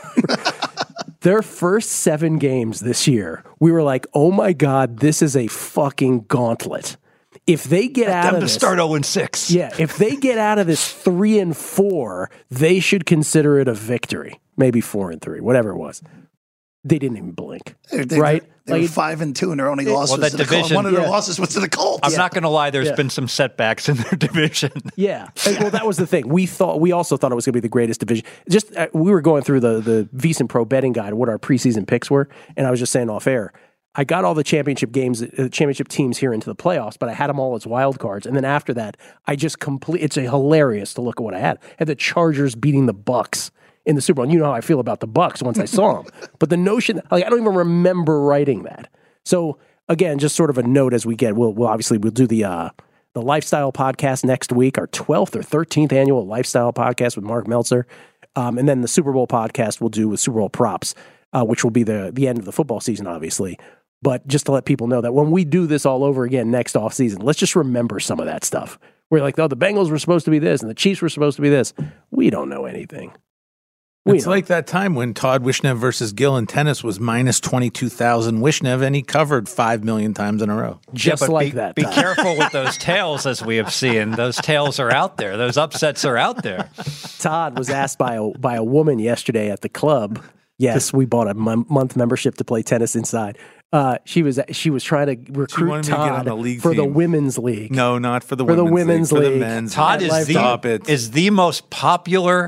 Their first 7 games this year, we were like, oh my God, this is a fucking gauntlet. If they get out of this, start 0-6. Yeah, if they get out of this 3-4, they should consider it a victory. Maybe 4-3, whatever it was. They didn't even blink, right? They were 5-2, and their only loss was to the Colts. One of their losses was to the Colts. I'm not going to lie. There's been some setbacks in their division. Yeah. Well, that was the thing. We also thought it was going to be the greatest division. Just we were going through the VSiN Pro betting guide, what our preseason picks were, and I was just saying off air, I got all the championship teams here into the playoffs, but I had them all as wild cards. And then after that, I just it's hilarious to look at what I had. I had the Chargers beating the Bucks in the Super Bowl. And you know how I feel about the Bucks once I saw them. But the notion, I don't even remember writing that. So again, just sort of a note as we get, we'll do the Lifestyle Podcast next week, our 12th or 13th annual Lifestyle Podcast with Mark Meltzer. And then the Super Bowl podcast we'll do with Super Bowl props, which will be the end of the football season, obviously. But just to let people know that when we do this all over again next off season, let's just remember some of that stuff. We're like, oh, the Bengals were supposed to be this and the Chiefs were supposed to be this. We don't know anything. It's like that time when Todd Wishnev versus Gill in tennis was minus 22,000 Wishnev, and he covered 5 million times in a row. Just like that. Be careful with those tails, as we have seen. Those tails are out there. Those upsets are out there. Todd was asked by a woman yesterday at the club. Yes, we bought a month membership to play tennis inside. She was trying to recruit Todd for the women's league. No, not for the women's league. For the men's. Todd is the most popular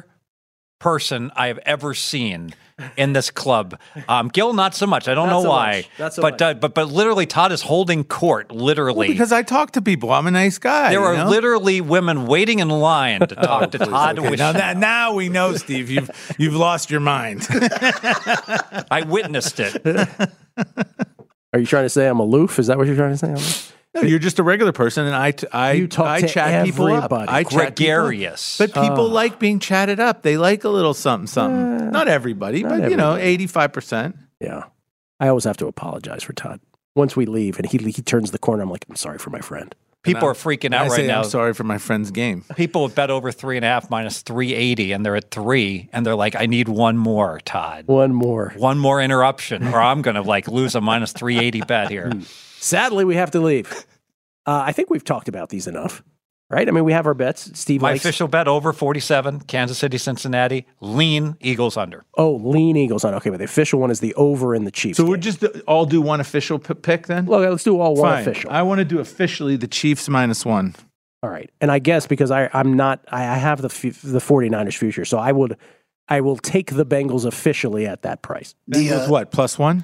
person I have ever seen in this club. Gil, not so much. I don't know why. But literally, Todd is holding court. Literally, because I talk to people. I'm a nice guy. There are literally women waiting in line to talk to Todd. Okay. Now we know, Steve. You've lost your mind. I witnessed it. Are you trying to say I'm aloof? Is that what you're trying to say? No, you're just a regular person, and I chat people up. I gregarious. But people like being chatted up. They like a little something. Not everybody, but 85%. Yeah. I always have to apologize for Todd. Once we leave and he turns the corner, I'm like, I'm sorry for my friend. People are freaking out right now. I'm sorry for my friend's game. People have bet over 3.5 minus 380, and they're at 3, and they're like, I need one more, Todd. One more interruption, or I'm going to lose a minus 380 bet here. Sadly, we have to leave. I think we've talked about these enough, right? I mean, we have our bets. Steve My official bet over 47, Kansas City, Cincinnati, lean Eagles under. Oh, lean Eagles under. Okay, but the official one is the over in the Chiefs. So we'll just all do one official pick then? Well, let's do all one official. I want to do officially the Chiefs -1. All right. And I guess because I have the 49ers future, so I will take the Bengals officially at that price. Bengals what, +1?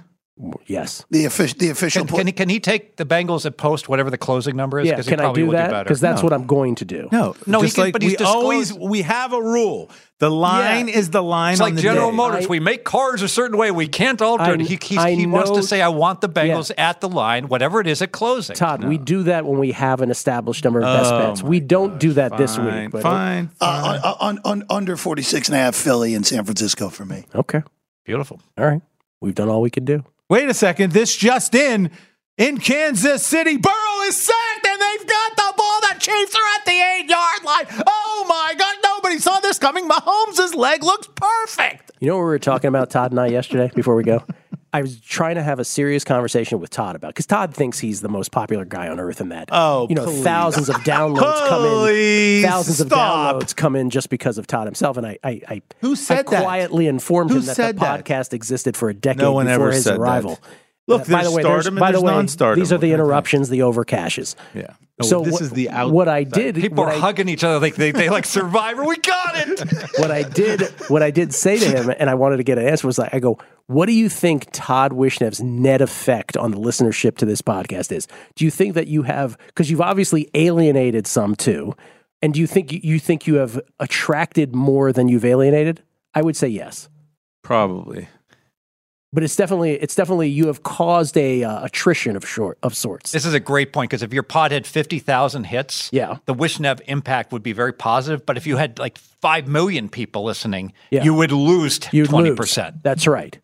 Yes. The official. Can he take the Bengals at post whatever the closing number is? Yeah, Because can he I probably do will that? do better. Because that's what I'm going to do. No, he just can, like but he's we have a rule. The line is the line. It's on like the General day. Motors. We make cars a certain way. We can't alter it. He wants to say, I want the Bengals at the line, whatever it is at closing. Todd, we do that when we have an established number of best bets. We don't do that this week. But Fine. Under 46.5 Philly and San Francisco for me. Okay. Beautiful. All right. We've done all we can do. Wait a second. This just in Kansas City, Burrow is sacked and they've got the ball. The Chiefs are at the 8-yard line. Oh my God. Nobody saw this coming. Mahomes' leg looks perfect. You know what we were talking about, Todd and I, yesterday before we go? I was trying to have a serious conversation with Todd about, because Todd thinks he's the most popular guy on earth, and that please. thousands of downloads come in. Thousands of downloads come in just because of Todd himself. And I Who said that? quietly informed Who him that the said that? podcast existed for a decade No one before ever his said arrival. that. Look, by there's the way, stardom and by the there's way, non-stardom. these are the What kind of interruptions, the overcashes. Yeah. So this is the out. What I did, People are hugging each other like they like Survivor. We got it. what I did say to him, and I wanted to get an answer, was like, I go, what do you think Todd Wishnev's net effect on the listenership to this podcast is? Do you think that you have, because you've obviously alienated some too, and do you think you have attracted more than you've alienated? I would say yes. Probably. But it's definitely you have caused a attrition of sorts. This is a great point, because if your pod had 50,000 hits, the Wishnev impact would be very positive. But if you had like 5 million people listening, you would lose 20%. That's right.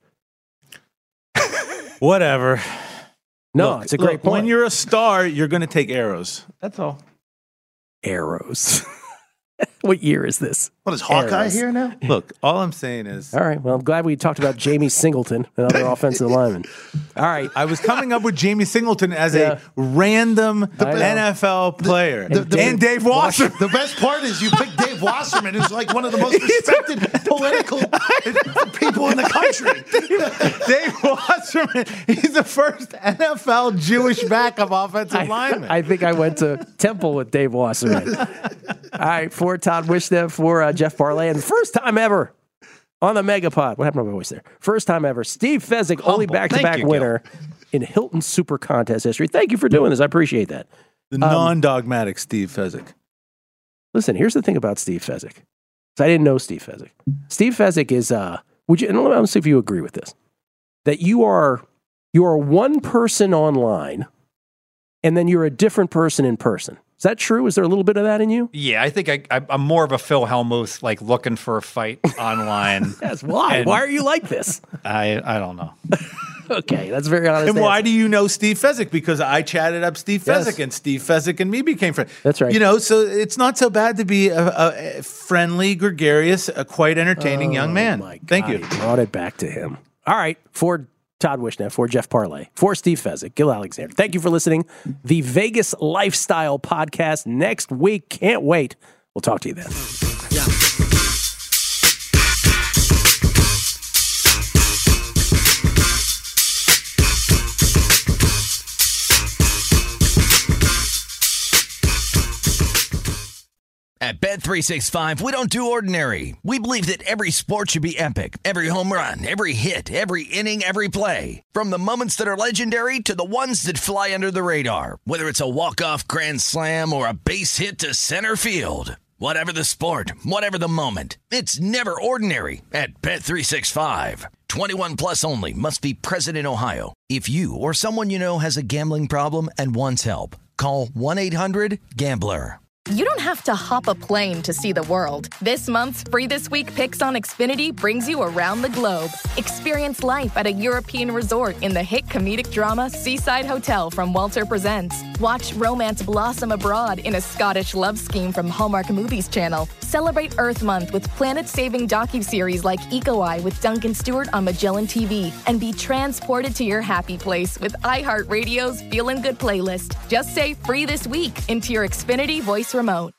Whatever. No, it's a great point. When you're a star, you're going to take arrows. That's all. Arrows. What year is this? What is Hawkeye Arrows. here now? Look, all I'm saying is... All right, well, I'm glad we talked about Jamie Singleton, another offensive lineman. All right. I was coming up with Jamie Singleton as a random NFL player. And Dave Wasserman. The best part is you picked Dave Wasserman, who's like one of the most respected political people in the country. Dave Wasserman. He's the first NFL Jewish backup offensive lineman. I think I went to Temple with Dave Wasserman. All right, for Todd Wishnev, for Jeff Parlay, and first time ever on the Megapod. What happened to my voice there? First time ever. Steve Fezzik, only back-to-back winner in Hilton Super Contest history. Thank you for doing this. I appreciate that. The non-dogmatic Steve Fezzik. Listen, here's the thing about Steve Fezzik. I didn't know Steve Fezzik. Steve Fezzik is, and let me see if you agree with this, that you are one person online, and then you're a different person in person. Is that true? Is there a little bit of that in you? Yeah, I think I'm more of a Phil Hellmuth, like looking for a fight online. Yes, why? Why are you like this? I don't know. Okay, that's very honest. And why do you know Steve Fezzik? Because I chatted up Steve Fezzik, and Steve Fezzik and me became friends. That's right. You know, so it's not so bad to be a friendly, gregarious, quite entertaining young man. My God, Thank you. Brought it back to him. All right, for Todd Wishnev, for Jeff Parlay, for Steve Fezzik, Gil Alexander. Thank you for listening. The Vegas Lifestyle Podcast next week. Can't wait. We'll talk to you then. Yeah. At Bet365, we don't do ordinary. We believe that every sport should be epic. Every home run, every hit, every inning, every play. From the moments that are legendary to the ones that fly under the radar. Whether it's a walk-off grand slam or a base hit to center field. Whatever the sport, whatever the moment. It's never ordinary at Bet365. 21 plus only. Must be present in Ohio. If you or someone you know has a gambling problem and wants help, call 1-800-GAMBLER. You don't have to hop a plane to see the world. This month's Free This Week Picks on Xfinity brings you around the globe. Experience life at a European resort in the hit comedic drama Seaside Hotel from Walter Presents. Watch romance blossom abroad in a Scottish love scheme from Hallmark Movies Channel. Celebrate Earth Month with planet-saving docuseries like Eco Eye with Duncan Stewart on Magellan TV. And be transported to your happy place with iHeartRadio's Feelin' Good playlist. Just say Free This Week into your Xfinity voice remote.